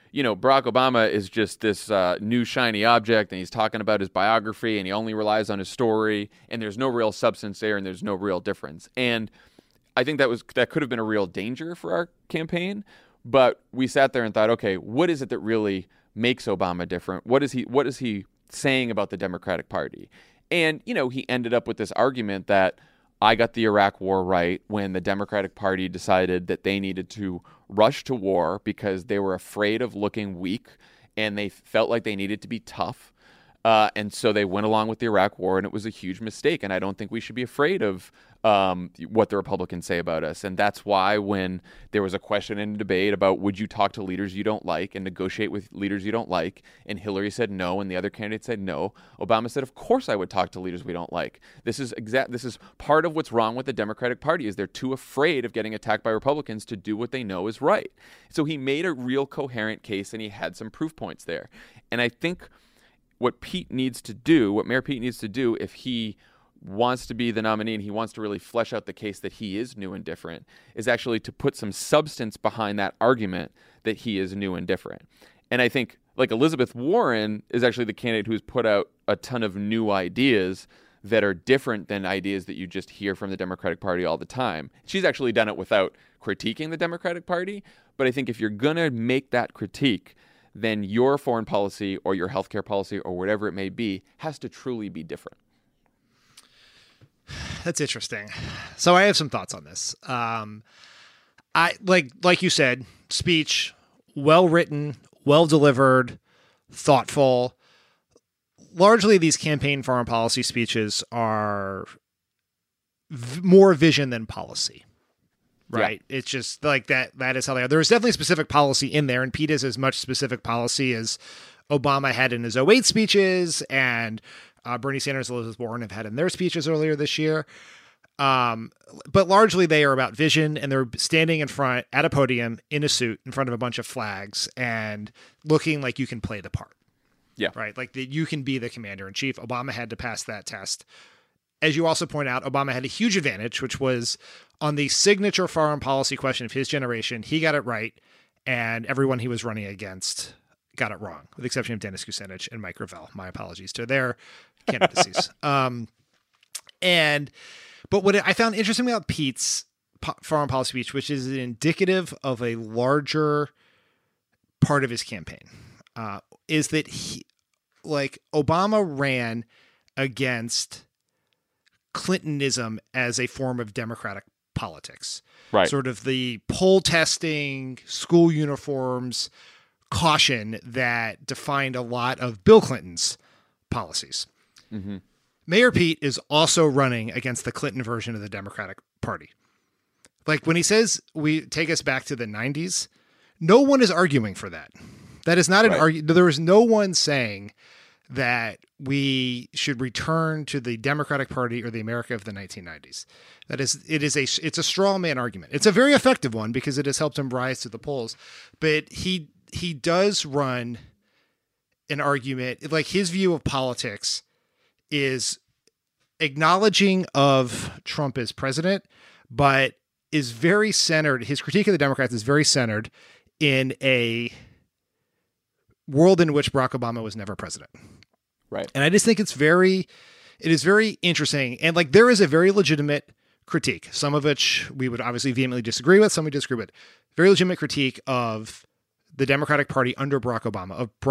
Barack Obama is just this new shiny object, and he's talking about his biography, and he only relies on his story, and there's no real substance there, and there's no real difference. And I think that could have been a real danger for our campaign. But we sat there and thought, okay, what is it that really makes Obama different? What is he saying about the Democratic Party? And, he ended up with this argument that I got the Iraq War right when the Democratic Party decided that they needed to rush to war because they were afraid of looking weak and they felt like they needed to be tough. And so they went along with the Iraq War, and it was a huge mistake. And I don't think we should be afraid of what the Republicans say about us. And that's why when there was a question and debate about would you talk to leaders you don't like and negotiate with leaders you don't like, and Hillary said no, and the other candidate said no, Obama said, of course I would talk to leaders we don't like. This is part of what's wrong with the Democratic Party is they're too afraid of getting attacked by Republicans to do what they know is right. So he made a real coherent case, and he had some proof points there. And I think what Mayor Pete needs to do if he wants to be the nominee and he wants to really flesh out the case that he is new and different, is actually to put some substance behind that argument that he is new and different. And I think like Elizabeth Warren is actually the candidate who's put out a ton of new ideas that are different than ideas that you just hear from the Democratic Party all the time. She's actually done it without critiquing the Democratic Party. But I think if you're going to make that critique, then your foreign policy or your healthcare policy or whatever it may be has to truly be different. That's interesting. So I have some thoughts on this. I like you said, speech, well written, well delivered, thoughtful. Largely, these campaign foreign policy speeches are more vision than policy. Right. Yeah. It's just like that. That is how they are. There's definitely specific policy in there, and Pete has as much specific policy as Obama had in his 2008 speeches, and Bernie Sanders and Elizabeth Warren have had in their speeches earlier this year. But largely they are about vision, and they're standing in front at a podium in a suit in front of a bunch of flags and looking like you can play the part. Yeah. Right. Like that you can be the commander in chief. Obama had to pass that test. As you also point out, Obama had a huge advantage, which was on the signature foreign policy question of his generation. He got it right, and everyone he was running against got it wrong, with the exception of Dennis Kucinich and Mike Gravel. My apologies to their candidacies. But what I found interesting about Pete's foreign policy speech, which is indicative of a larger part of his campaign, is that Obama ran against Clintonism as a form of Democratic politics. Right. Sort of the poll testing, school uniforms, caution that defined a lot of Bill Clinton's policies. Mm-hmm. Mayor Pete is also running against the Clinton version of the Democratic Party. Like when he says we take us back to the 90s, no one is arguing for that. That is not an argument. There is no one saying that we should return to the Democratic Party or the America of the 1990s. It's a straw man argument. It's a very effective one because it has helped him rise to the polls. But he does run an argument, like his view of politics is acknowledging of Trump as president, but is very centered. His critique of the Democrats is very centered in a world in which Barack Obama was never president. Right. And I just think it is very interesting. And like, there is a very legitimate critique, some of which we would obviously vehemently disagree with, some we disagree with. Very legitimate critique of the Democratic Party under Barack Obama,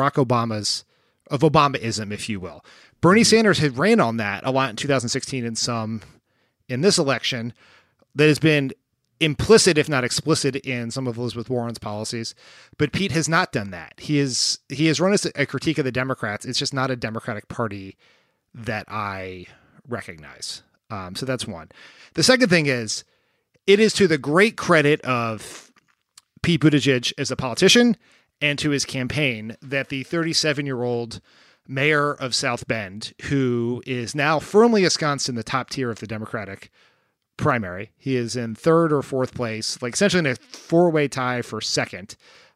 of Obamaism, if you will. Bernie Sanders had ran on that a lot in 2016 and some in this election that has been implicit, if not explicit, in some of Elizabeth Warren's policies. But Pete has not done that. He has run as a critique of the Democrats. It's just not a Democratic Party that I recognize. So that's one. The second thing is, it is to the great credit of Pete Buttigieg as a politician and to his campaign that the 37-year-old mayor of South Bend, who is now firmly ensconced in the top tier of the Democratic primary, he is in third or fourth place, like essentially in a four-way tie for second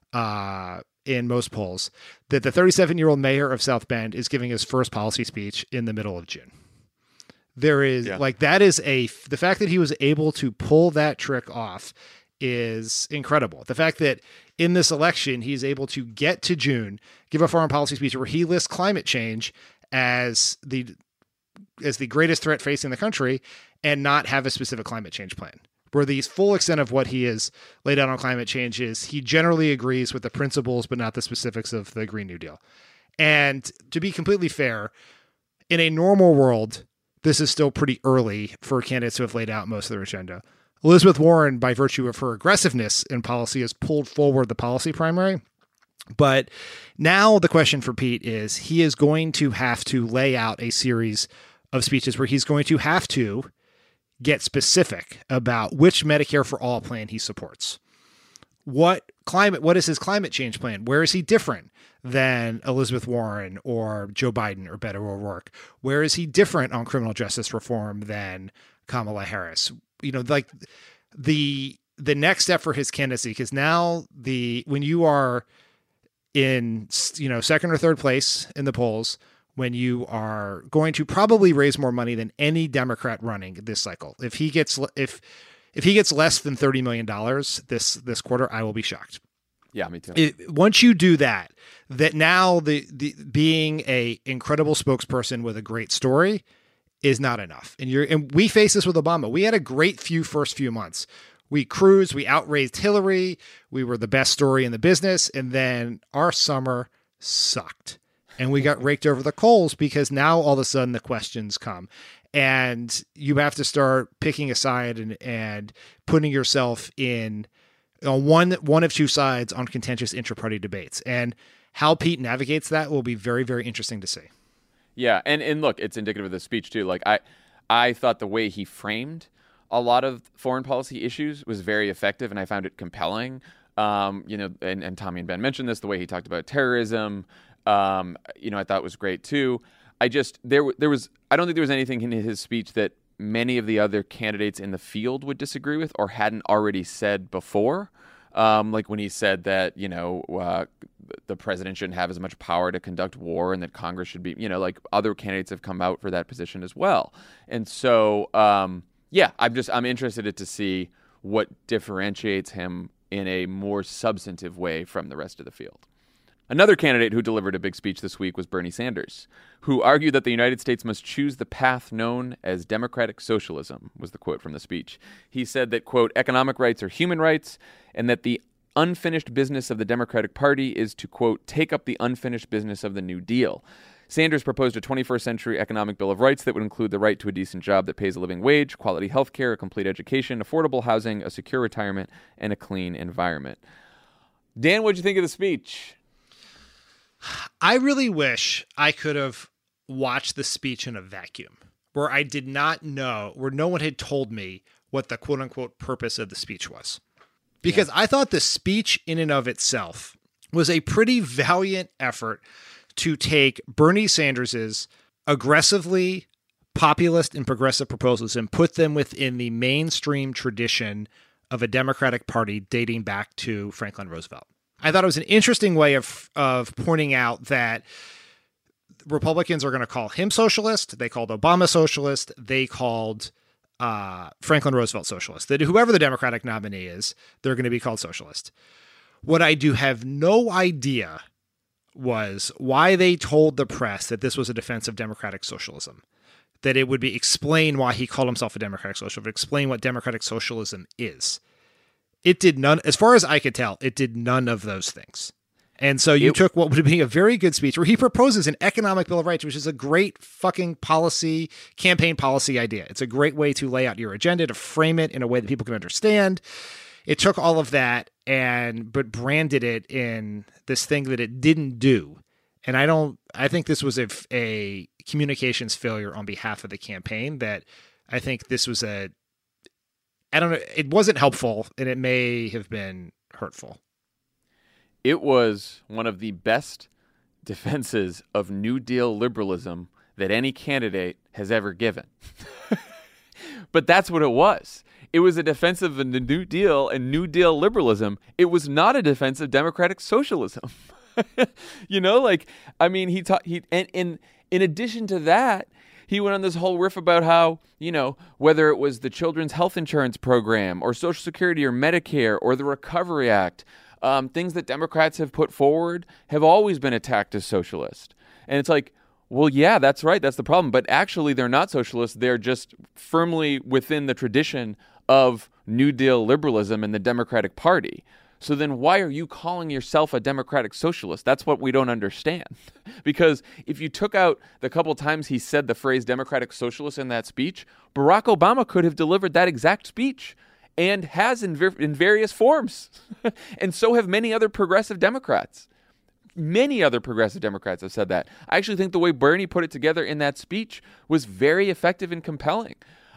in most polls, that the 37-year-old mayor of South Bend is giving his first policy speech in the middle of June. There is the fact that he was able to pull that trick off is incredible. The fact that in this election, he's able to get to June, give a foreign policy speech where he lists climate change as the greatest threat facing the country and not have a specific climate change plan. Where the full extent of what he has laid out on climate change is he generally agrees with the principles, but not the specifics of the Green New Deal. And to be completely fair, in a normal world, this is still pretty early for candidates who have laid out most of their agenda. Elizabeth Warren, by virtue of her aggressiveness in policy, has pulled forward the policy primary. But now the question for Pete is he is going to have to lay out a series of speeches where he's going to have to get specific about which Medicare for All plan he supports. What is his climate change plan? Where is he different than Elizabeth Warren or Joe Biden or Beto O'Rourke? Where is he different on criminal justice reform than Kamala Harris? You know, like the next step for his candidacy, because now when you are in, second or third place in the polls, when you are going to probably raise more money than any Democrat running this cycle. If he gets less than $30 million this quarter, I will be shocked. Yeah, me too. Once you do that now the being a incredible spokesperson with a great story is not enough. And we faced this with Obama. We had a great first few months. We cruised, we outraised Hillary, we were the best story in the business, and then our summer sucked. And we got raked over the coals because now all of a sudden the questions come and you have to start picking a side and putting yourself in one of two sides on contentious intra-party debates. And how Pete navigates that will be very, very interesting to see. Yeah. And look, it's indicative of the speech too. Like I thought the way he framed a lot of foreign policy issues was very effective and I found it compelling. And Tommy and Ben mentioned this, the way he talked about terrorism, I thought was great too. I don't think there was anything in his speech that many of the other candidates in the field would disagree with or hadn't already said before. Like when he said that, the president shouldn't have as much power to conduct war and that Congress should be, like other candidates have come out for that position as well. And so, I'm interested to see what differentiates him in a more substantive way from the rest of the field. Another candidate who delivered a big speech this week was Bernie Sanders, who argued that the United States must choose the path known as democratic socialism, was the quote from the speech. He said that, quote, economic rights are human rights, and that the unfinished business of the Democratic Party is to, quote, take up the unfinished business of the New Deal. Sanders proposed a 21st century economic bill of rights that would include the right to a decent job that pays a living wage, quality health care, a complete education, affordable housing, a secure retirement, and a clean environment. Dan, what'd you think of the speech? I really wish I could have watched the speech in a vacuum where I did not know, where no one had told me what the quote unquote purpose of the speech was. Because I thought the speech in and of itself was a pretty valiant effort to take Bernie Sanders's aggressively populist and progressive proposals and put them within the mainstream tradition of a Democratic Party dating back to Franklin Roosevelt. I thought it was an interesting way of pointing out that Republicans are going to call him socialist. They called Obama socialist. They called Franklin Roosevelt socialist. That whoever the Democratic nominee is, they're going to be called socialist. What I do have no idea was why they told the press that this was a defense of democratic socialism. That it would be explain why he called himself a democratic socialist, explain what democratic socialism is. It did none, as far as I could tell, it did none of those things. And so you took what would be a very good speech where he proposes an economic bill of rights, which is a great fucking campaign policy idea. It's a great way to lay out your agenda, to frame it in a way that people can understand. It took all of that but branded it in this thing that it didn't do. And I think this was a communications failure on behalf of the campaign that I think this was it wasn't helpful and it may have been hurtful. It was one of the best defenses of New Deal liberalism that any candidate has ever given. But that's what it was. It was a defense of the New Deal and New Deal liberalism. It was not a defense of democratic socialism. In addition to that, he went on this whole riff about how, whether it was the Children's Health Insurance Program or Social Security or Medicare or the Recovery Act, things that Democrats have put forward have always been attacked as socialist. And it's like, well, yeah, that's right. That's the problem. But actually, they're not socialists. They're just firmly within the tradition of New Deal liberalism and the Democratic Party. So then why are you calling yourself a democratic socialist? That's what we don't understand. Because if you took out the couple times he said the phrase democratic socialist in that speech, Barack Obama could have delivered that exact speech and has in various forms. And so have many other progressive Democrats. Many other progressive Democrats have said that. I actually think the way Bernie put it together in that speech was very effective and compelling.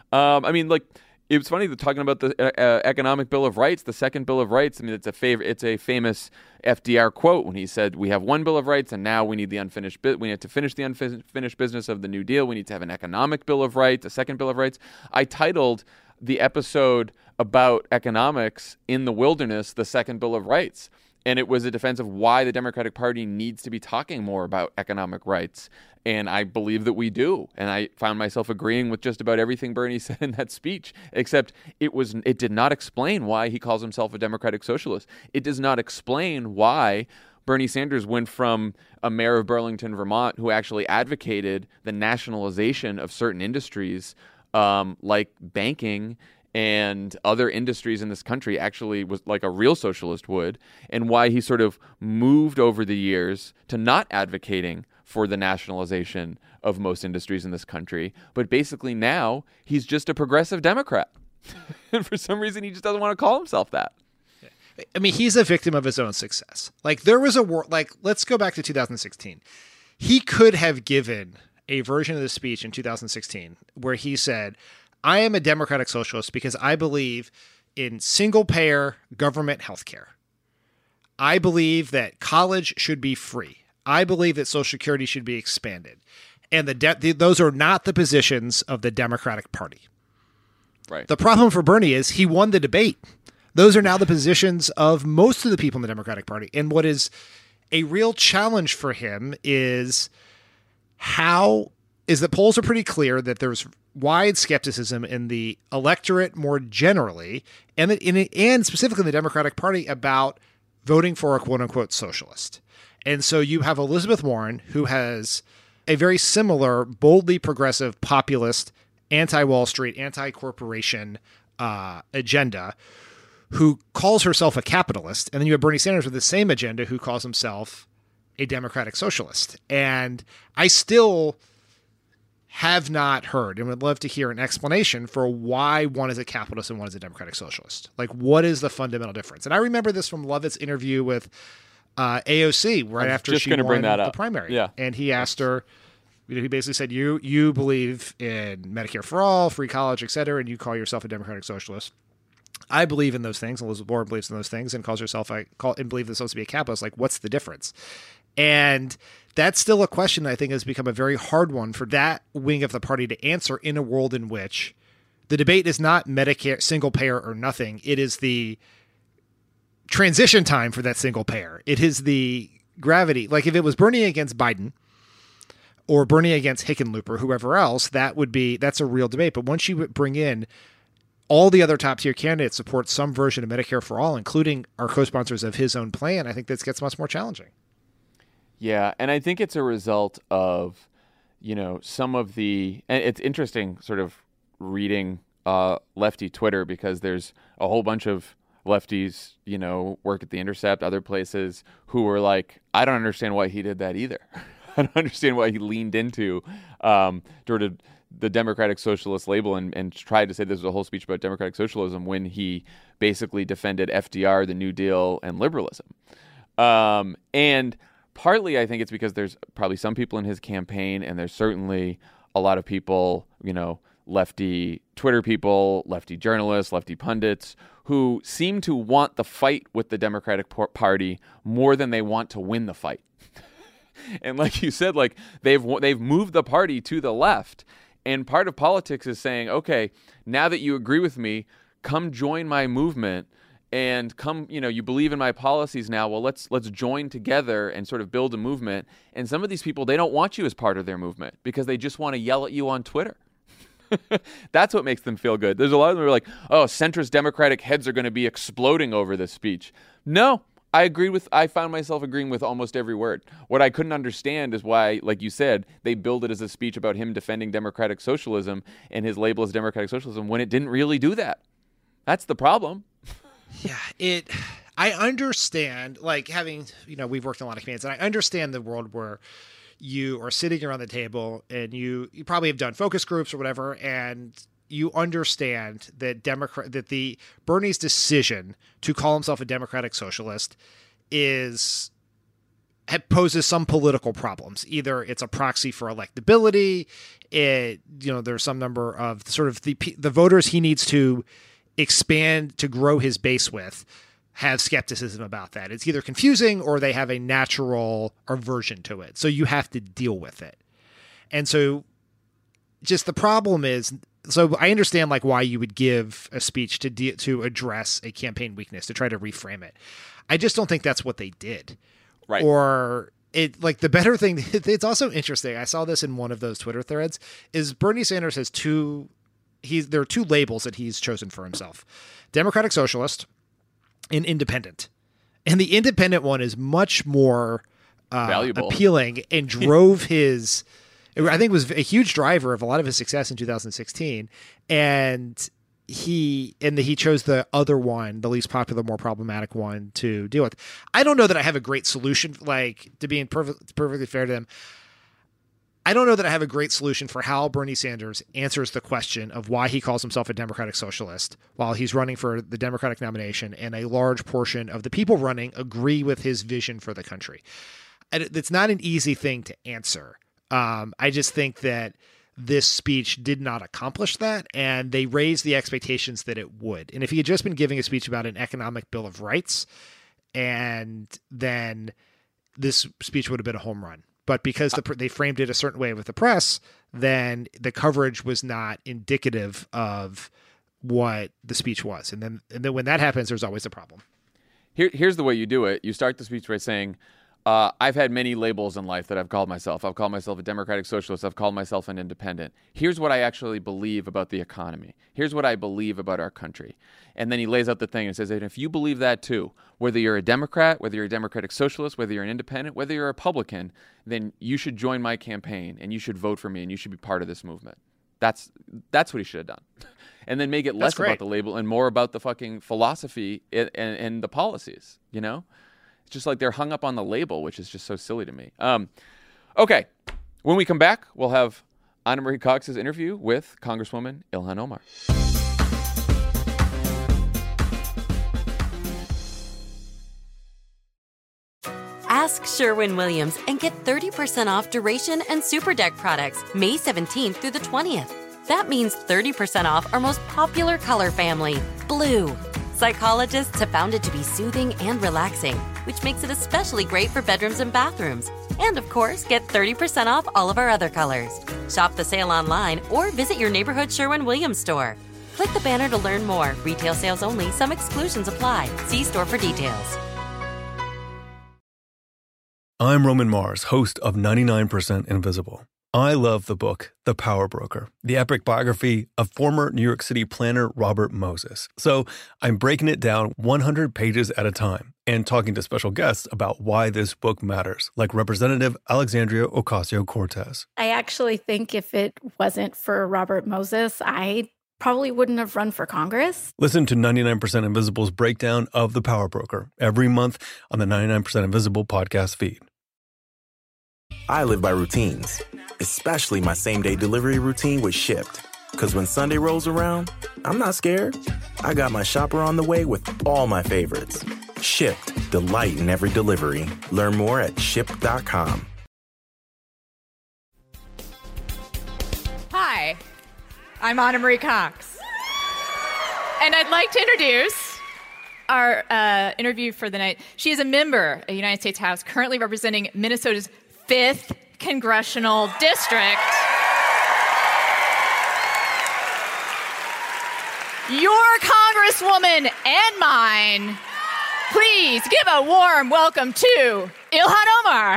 It was funny talking about the Economic Bill of Rights, the second Bill of Rights. I mean, it's a famous FDR quote when he said, "We have one Bill of Rights, and now we need the unfinished we need to finish the unfinished business of the New Deal. We need to have an Economic Bill of Rights, a second Bill of Rights." I titled the episode about economics in the wilderness, "The Second Bill of Rights." And it was a defense of why the Democratic Party needs to be talking more about economic rights. And I believe that we do. And I found myself agreeing with just about everything Bernie said in that speech, except it did not explain why he calls himself a democratic socialist. It does not explain why Bernie Sanders went from a mayor of Burlington, Vermont, who actually advocated the nationalization of certain industries like banking and other industries in this country, actually was like a real socialist would, and why he sort of moved over the years to not advocating for the nationalization of most industries in this country. But basically now he's just a progressive Democrat. And for some reason, he just doesn't want to call himself that. I mean, he's a victim of his own success. Like, there was let's go back to 2016. He could have given a version of the speech in 2016 where he said, "I am a democratic socialist because I believe in single-payer government healthcare. I believe that college should be free. I believe that Social Security should be expanded." And those are not the positions of the Democratic Party. Right. The problem for Bernie is he won the debate. Those are now the positions of most of the people in the Democratic Party. And what is a real challenge for him is that polls are pretty clear that there's wide skepticism in the electorate more generally, and specifically in the Democratic Party, about voting for a quote-unquote socialist. And so you have Elizabeth Warren, who has a very similar, boldly progressive, populist, anti-Wall Street, anti-corporation agenda, who calls herself a capitalist. And then you have Bernie Sanders with the same agenda, who calls himself a democratic socialist. And I still have not heard and would love to hear an explanation for why one is a capitalist and one is a democratic socialist. Like, what is the fundamental difference? And I remember this from Lovett's interview with AOC right after she won the primary. Yeah. And he asked her, he basically said, you believe in Medicare for all, free college, et cetera, and you call yourself a democratic socialist. I believe in those things. Elizabeth Warren believes in those things and calls herself and believe this supposed to be a capitalist. Like, what's the difference? And that's still a question that I think has become a very hard one for that wing of the party to answer in a world in which the debate is not Medicare, single payer or nothing. It is the transition time for that single payer. It is the gravity. Like, if it was Bernie against Biden or Bernie against Hickenlooper, whoever else, that's a real debate. But once you bring in all the other top tier candidates support some version of Medicare for all, including our co-sponsors of his own plan, I think this gets much more challenging. Yeah, and I think it's a result of, some of and it's interesting sort of reading lefty Twitter, because there's a whole bunch of lefties, work at The Intercept, other places, who were like, I don't understand why he did that either. I don't understand why he leaned into sort of the democratic socialist label and tried to say this was a whole speech about democratic socialism when he basically defended FDR, the New Deal, and liberalism. And partly I think it's because there's probably some people in his campaign, and there's certainly a lot of people, lefty Twitter people, lefty journalists, lefty pundits, who seem to want the fight with the Democratic Party more than they want to win the fight. And like you said, like they've moved the party to the left. And part of politics is saying, okay, now that you agree with me, come join my movement and come, you believe in my policies now. Well, let's join together and sort of build a movement. And some of these people, they don't want you as part of their movement because they just want to yell at you on Twitter. That's what makes them feel good. There's a lot of them who are like, oh, centrist Democratic heads are going to be exploding over this speech. No, I found myself agreeing with almost every word. What I couldn't understand is why, like you said, they billed it as a speech about him defending democratic socialism and his label as democratic socialism when it didn't really do that. That's the problem. Yeah, I understand, like, having, we've worked in a lot of commands, and I understand the world where you are sitting around the table and you probably have done focus groups or whatever, and you understand that Bernie's decision to call himself a democratic socialist poses some political problems. Either it's a proxy for electability, there's some number of sort of the voters he needs to expand to grow his base with have skepticism about that. It's either confusing or they have a natural aversion to it. So you have to deal with it. And so just the problem is, so I understand like why you would give a speech to address a campaign weakness, to try to reframe it. I just don't think that's what they did. Right. Or it, like, the better thing, it's also interesting. I saw this in one of those Twitter threads, is Bernie Sanders has there are two labels that he's chosen for himself: democratic socialist and independent. And the independent one is much more valuable, appealing, and drove I think was a huge driver of a lot of his success in 2016. And he chose the other one, the least popular, more problematic one to deal with. I don't know that I have a great solution, like, to being perfectly fair to them. I don't know that I have a great solution for how Bernie Sanders answers the question of why he calls himself a democratic socialist while he's running for the Democratic nomination, and a large portion of the people running agree with his vision for the country. It's not an easy thing to answer. I just think that this speech did not accomplish that, and they raised the expectations that it would. And if he had just been giving a speech about an economic bill of rights, and then this speech would have been a home run. But because they framed it a certain way with the press, then the coverage was not indicative of what the speech was. And then when that happens, there's always a problem. Here's the way you do it. You start the speech by saying, I've had many labels in life that I've called myself. I've called myself a democratic socialist. I've called myself an independent. Here's what I actually believe about the economy. Here's what I believe about our country. And then he lays out the thing and says that if you believe that too, whether you're a Democrat, whether you're a democratic socialist, whether you're an independent, whether you're a Republican, then you should join my campaign and you should vote for me and you should be part of this movement. That's what he should have done. And then make it less about the label and more about the fucking philosophy and the policies, It's just like they're hung up on the label, which is just so silly to me. Okay. When we come back, we'll have Anna Marie Cox's interview with Congresswoman Ilhan Omar. Ask Sherwin-Williams and get 30% off Duration and Superdeck products May 17th through the 20th. That means 30% off our most popular color family, blue. Psychologists have found it to be soothing and relaxing, which makes it especially great for bedrooms and bathrooms. And, of course, get 30% off all of our other colors. Shop the sale online or visit your neighborhood Sherwin-Williams store. Click the banner to learn more. Retail sales only. Some exclusions apply. See store for details. I'm Roman Mars, host of 99% Invisible. I love the book, The Power Broker, the epic biography of former New York City planner Robert Moses. So I'm breaking it down 100 pages at a time and talking to special guests about why this book matters, like Representative Alexandria Ocasio-Cortez. I actually think if it wasn't for Robert Moses, I probably wouldn't have run for Congress. Listen to 99% Invisible's breakdown of The Power Broker every month on the 99% Invisible podcast feed. I live by routines, especially my same-day delivery routine with Shipt. Because when Sunday rolls around, I'm not scared. I got my shopper on the way with all my favorites. Shipt, delight in every delivery. Learn more at shipt.com. Hi, I'm Anna Marie Cox. And I'd like to introduce our interview for the night. She is a member of the United States House, currently representing Minnesota's 5th Congressional District. Your Congresswoman and mine. Please give a warm welcome to Ilhan Omar.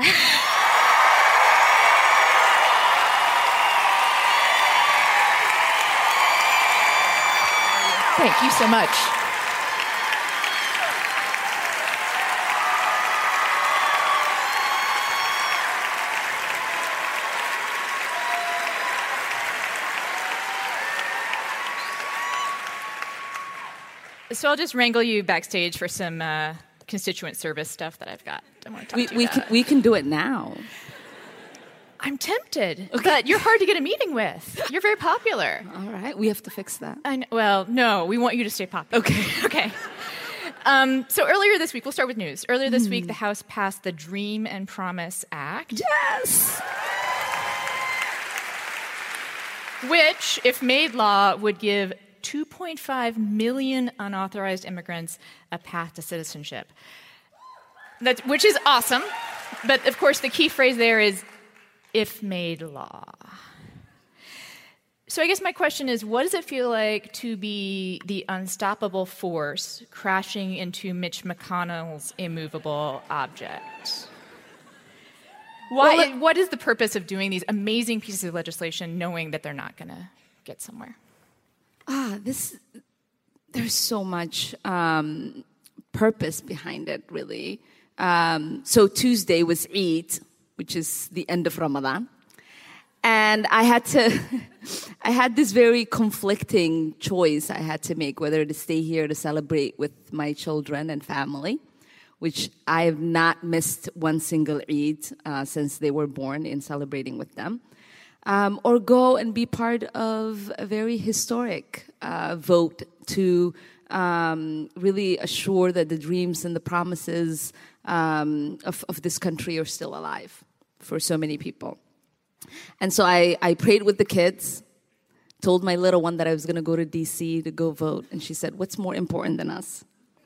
Thank you so much. So I'll just wrangle you backstage for some constituent service stuff that I've got. I want to talk to you about. We can do it now. I'm tempted, but you're hard to get a meeting with. You're very popular. All right, we have to fix that. Well, no, we want you to stay popular. Okay. So earlier this week, we'll start with news. Earlier this week, the House passed the Dream and Promise Act. Yes! Which, if made law, would give 2.5 million unauthorized immigrants a path to citizenship. Which is awesome. But, of course, the key phrase there is, if made law. So I guess my question is, what does it feel like to be the unstoppable force crashing into Mitch McConnell's immovable object? What is the purpose of doing these amazing pieces of legislation knowing that they're not going to get somewhere? There's so much purpose behind it, really. So Tuesday was Eid, which is the end of Ramadan. And I had this very conflicting choice I had to make, whether to stay here to celebrate with my children and family, which I have not missed one single Eid since they were born in celebrating with them, or go and be part of a very historic vote to really assure that the dreams and the promises of this country are still alive for so many people. And so I prayed with the kids, told my little one that I was going to go to D.C. to go vote. And she said, what's more important than us?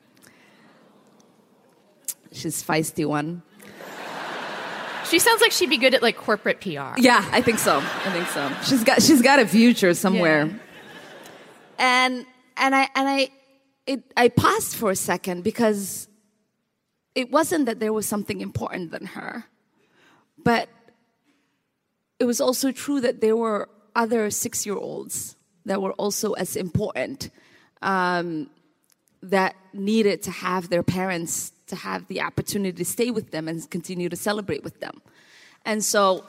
She's feisty one. She sounds like she'd be good at, like, corporate PR. Yeah, I think so. She's got a future somewhere. Yeah. And I paused for a second because it wasn't that there was something important than her, but it was also true that there were other 6-year-olds that were also as important, that needed to have their parents to have the opportunity to stay with them and continue to celebrate with them. And so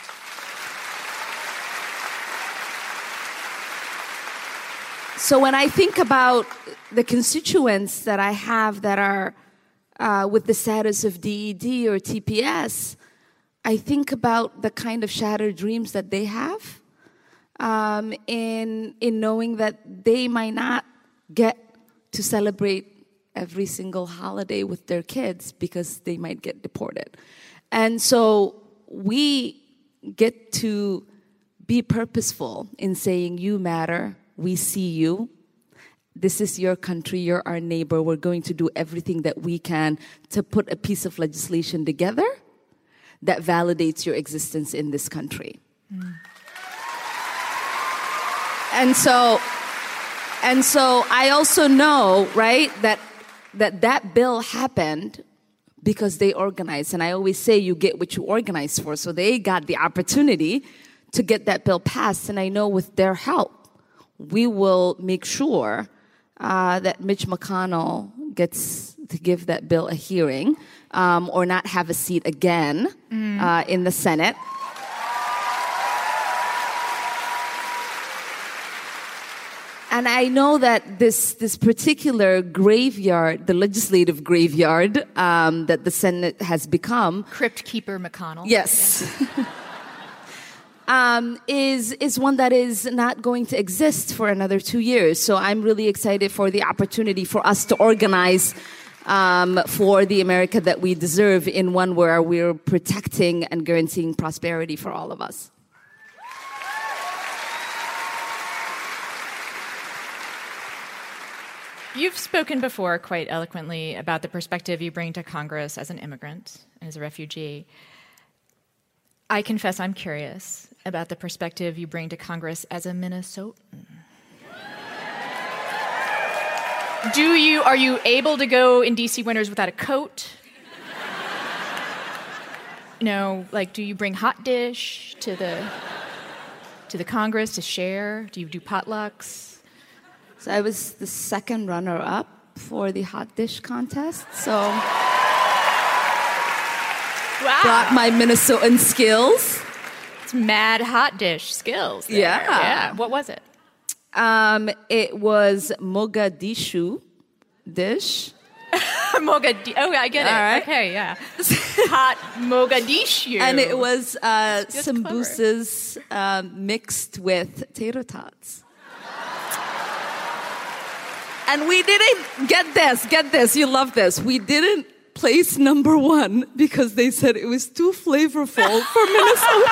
when I think about the constituents that I have that are with the status of DED or TPS, I think about the kind of shattered dreams that they have, in knowing that they might not get to celebrate every single holiday with their kids because they might get deported. And so we get to be purposeful in saying, you matter, we see you. This is your country, you're our neighbor. We're going to do everything that we can to put a piece of legislation together that validates your existence in this country. And so I also know, right, that bill happened because they organized. And I always say you get what you organize for. So they got the opportunity to get that bill passed. And I know with their help, we will make sure that Mitch McConnell gets to give that bill a hearing, or not have a seat again in the Senate. And I know that this particular graveyard, the legislative graveyard that the Senate has become, Crypt Keeper McConnell. Yes. Is one that is not going to exist for another 2 years. So I'm really excited for the opportunity for us to organize for the America that we deserve, in one where we're protecting and guaranteeing prosperity for all of us. You've spoken before quite eloquently about the perspective you bring to Congress as an immigrant and as a refugee. I confess I'm curious about the perspective you bring to Congress as a Minnesotan. Are you able to go in DC winters without a coat? Do you bring hot dish to the Congress to share? Do you do potlucks? So I was the second runner-up for the hot dish contest, so brought my Minnesotan skills. It's mad hot dish skills there. Yeah. What was it? It was Mogadishu, Dish. Mogadishu. Oh, I get it. All right. Okay, yeah. Hot Mogadishu. And it was sambusas mixed with tater tots. And we didn't, get this, you love this. We didn't place number 1 because they said it was too flavorful for Minnesota.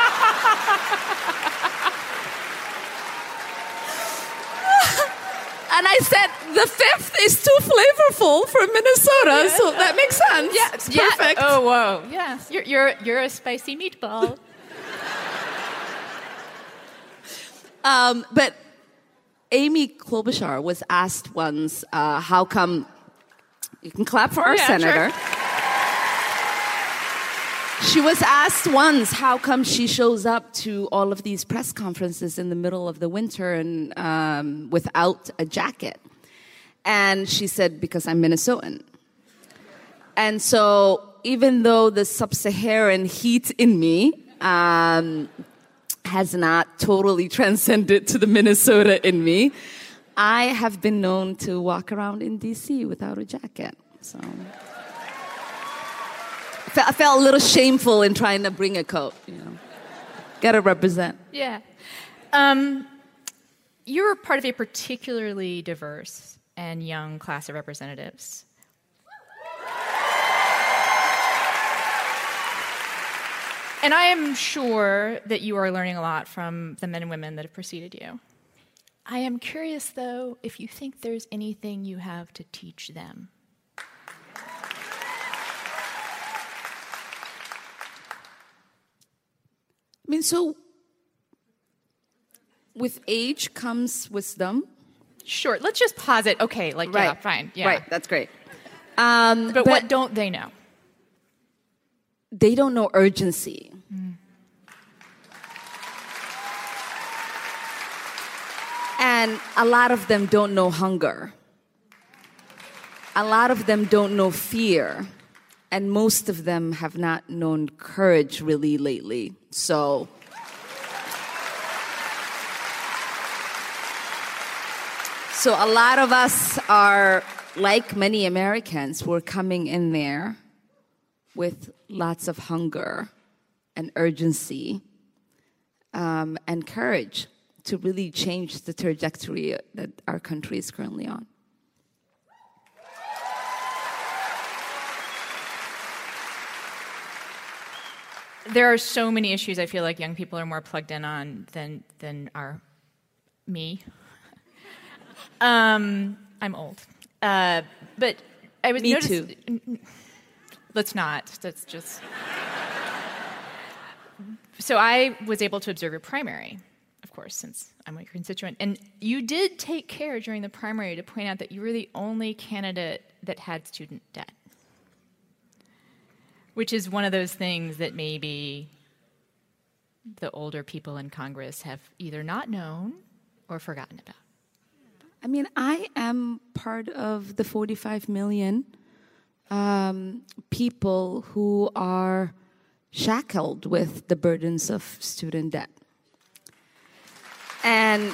And I said, the 5th is too flavorful for Minnesota, so that makes sense. Yeah, it's perfect. Oh, whoa. Yes, you're a spicy meatball. But Amy Klobuchar was asked once, how come, you can clap for our senator. Sure. She was asked once, how come she shows up to all of these press conferences in the middle of the winter and without a jacket? And she said, because I'm Minnesotan. And so even though the sub-Saharan heat in me has not totally transcended to the Minnesota in me, I have been known to walk around in D.C. without a jacket. So I felt a little shameful in trying to bring a coat, Gotta represent. Yeah. You're part of a particularly diverse and young class of representatives. And I am sure that you are learning a lot from the men and women that have preceded you. I am curious, though, if you think there's anything you have to teach them. I mean, so with age comes wisdom. Sure, let's just pause it. Okay, yeah, fine. Yeah. Right, that's great. But what don't they know? They don't know urgency. And a lot of them don't know hunger. A lot of them don't know fear. And most of them have not known courage really lately. So a lot of us are, like many Americans, we're coming in there with lots of hunger and urgency and courage to really change the trajectory that our country is currently on. There are so many issues I feel like young people are more plugged in on than are me. I'm old. But I was Me too. Let's not. That's just... So I was able to observe your primary, of course, since I'm your constituent. And you did take care during the primary to point out that you were the only candidate that had student debt, which is one of those things that maybe the older people in Congress have either not known or forgotten about. I mean, I am part of the 45 million people who are shackled with the burdens of student debt. And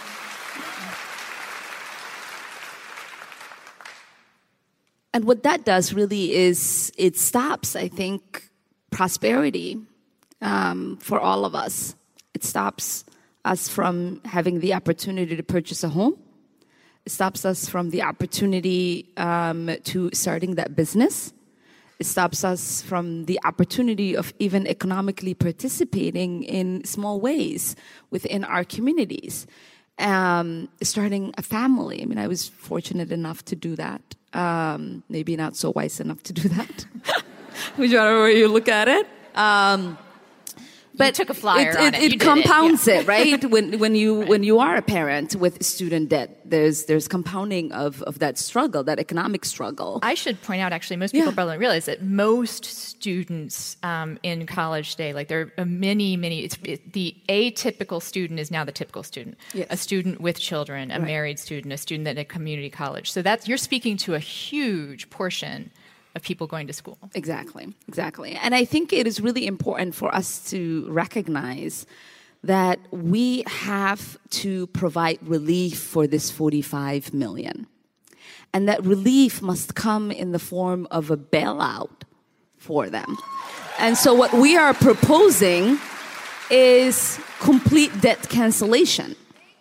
what that does really is it stops, I think, prosperity for all of us. It stops us from having the opportunity to purchase a home. It stops us from the opportunity to starting that business. It stops us from the opportunity of even economically participating in small ways within our communities. Starting a family. I mean, I was fortunate enough to do that. Maybe not so wise enough to do that, whichever way you look at it. But you took a flyer on it. It compounds it, right? When you are a parent with student debt, there's compounding of that struggle, that economic struggle. I should point out, actually, most people probably don't realize that most students in college today, like there are many, the atypical student is now the typical student. Yes. A student with children, a married student, a student at a community college. So you're speaking to a huge portion of people going to school. Exactly. And I think it is really important for us to recognize that we have to provide relief for this 45 million. And that relief must come in the form of a bailout for them. And so what we are proposing is complete debt cancellation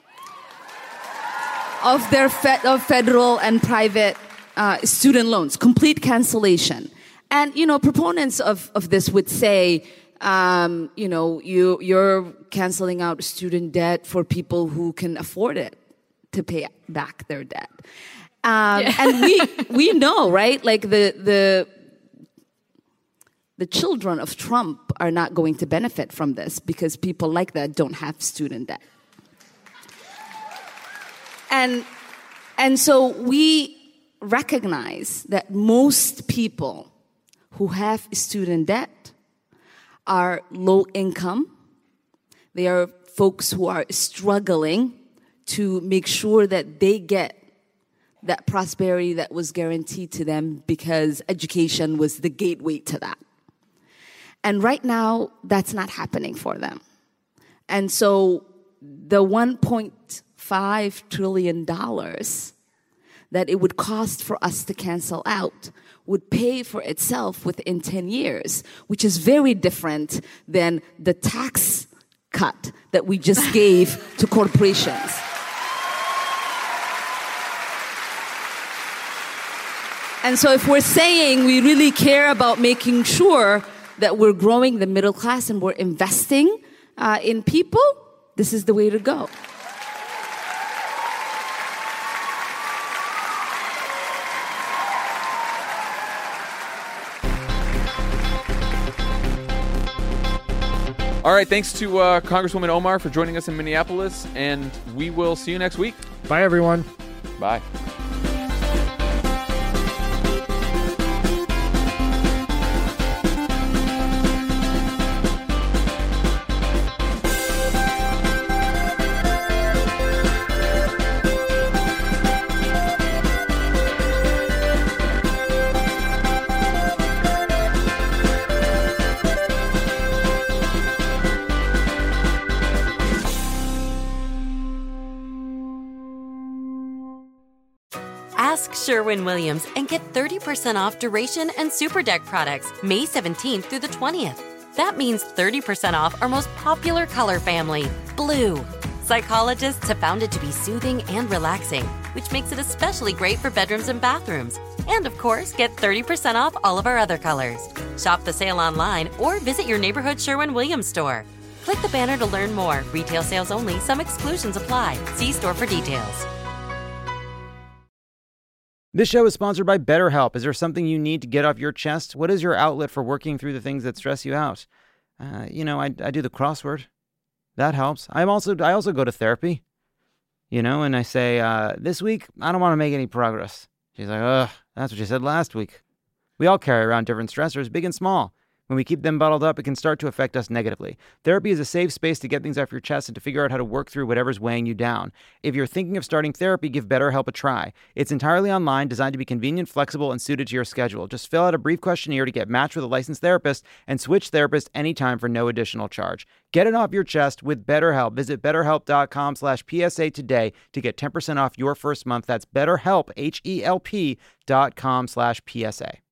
of their federal and private student loans, complete cancellation. And, proponents of this would say, you're canceling out student debt for people who can afford it to pay back their debt. And we know, right? Like the children of Trump are not going to benefit from this because people like that don't have student debt. And so we recognize that most people who have student debt are low income. They are folks who are struggling to make sure that they get that prosperity that was guaranteed to them because education was the gateway to that. And right now, that's not happening for them. And so the $1.5 trillion that it would cost for us to cancel out would pay for itself within 10 years, which is very different than the tax cut that we just gave to corporations. And so if we're saying we really care about making sure that we're growing the middle class and we're investing in people, this is the way to go. All right, thanks to Congresswoman Omar for joining us in Minneapolis, and we will see you next week. Bye, everyone. Bye. Ask Sherwin-Williams and get 30% off Duration and Super Deck products May 17th through the 20th. That means 30% off our most popular color family, blue. Psychologists have found it to be soothing and relaxing, which makes it especially great for bedrooms and bathrooms. And of course, get 30% off all of our other colors. Shop the sale online or visit your neighborhood Sherwin-Williams store. Click the banner to learn more. Retail sales only. Some exclusions apply. See store for details. This show is sponsored by BetterHelp. Is there something you need to get off your chest? What is your outlet for working through the things that stress you out? I do the crossword. That helps. I also go to therapy, and I say, this week, I don't want to make any progress. She's like, ugh, that's what you said last week. We all carry around different stressors, big and small. When we keep them bottled up, it can start to affect us negatively. Therapy is a safe space to get things off your chest and to figure out how to work through whatever's weighing you down. If you're thinking of starting therapy, give BetterHelp a try. It's entirely online, designed to be convenient, flexible, and suited to your schedule. Just fill out a brief questionnaire to get matched with a licensed therapist and switch therapists anytime for no additional charge. Get it off your chest with BetterHelp. Visit BetterHelp.com/PSA today to get 10% off your first month. That's BetterHelp, HELP.com/PSA.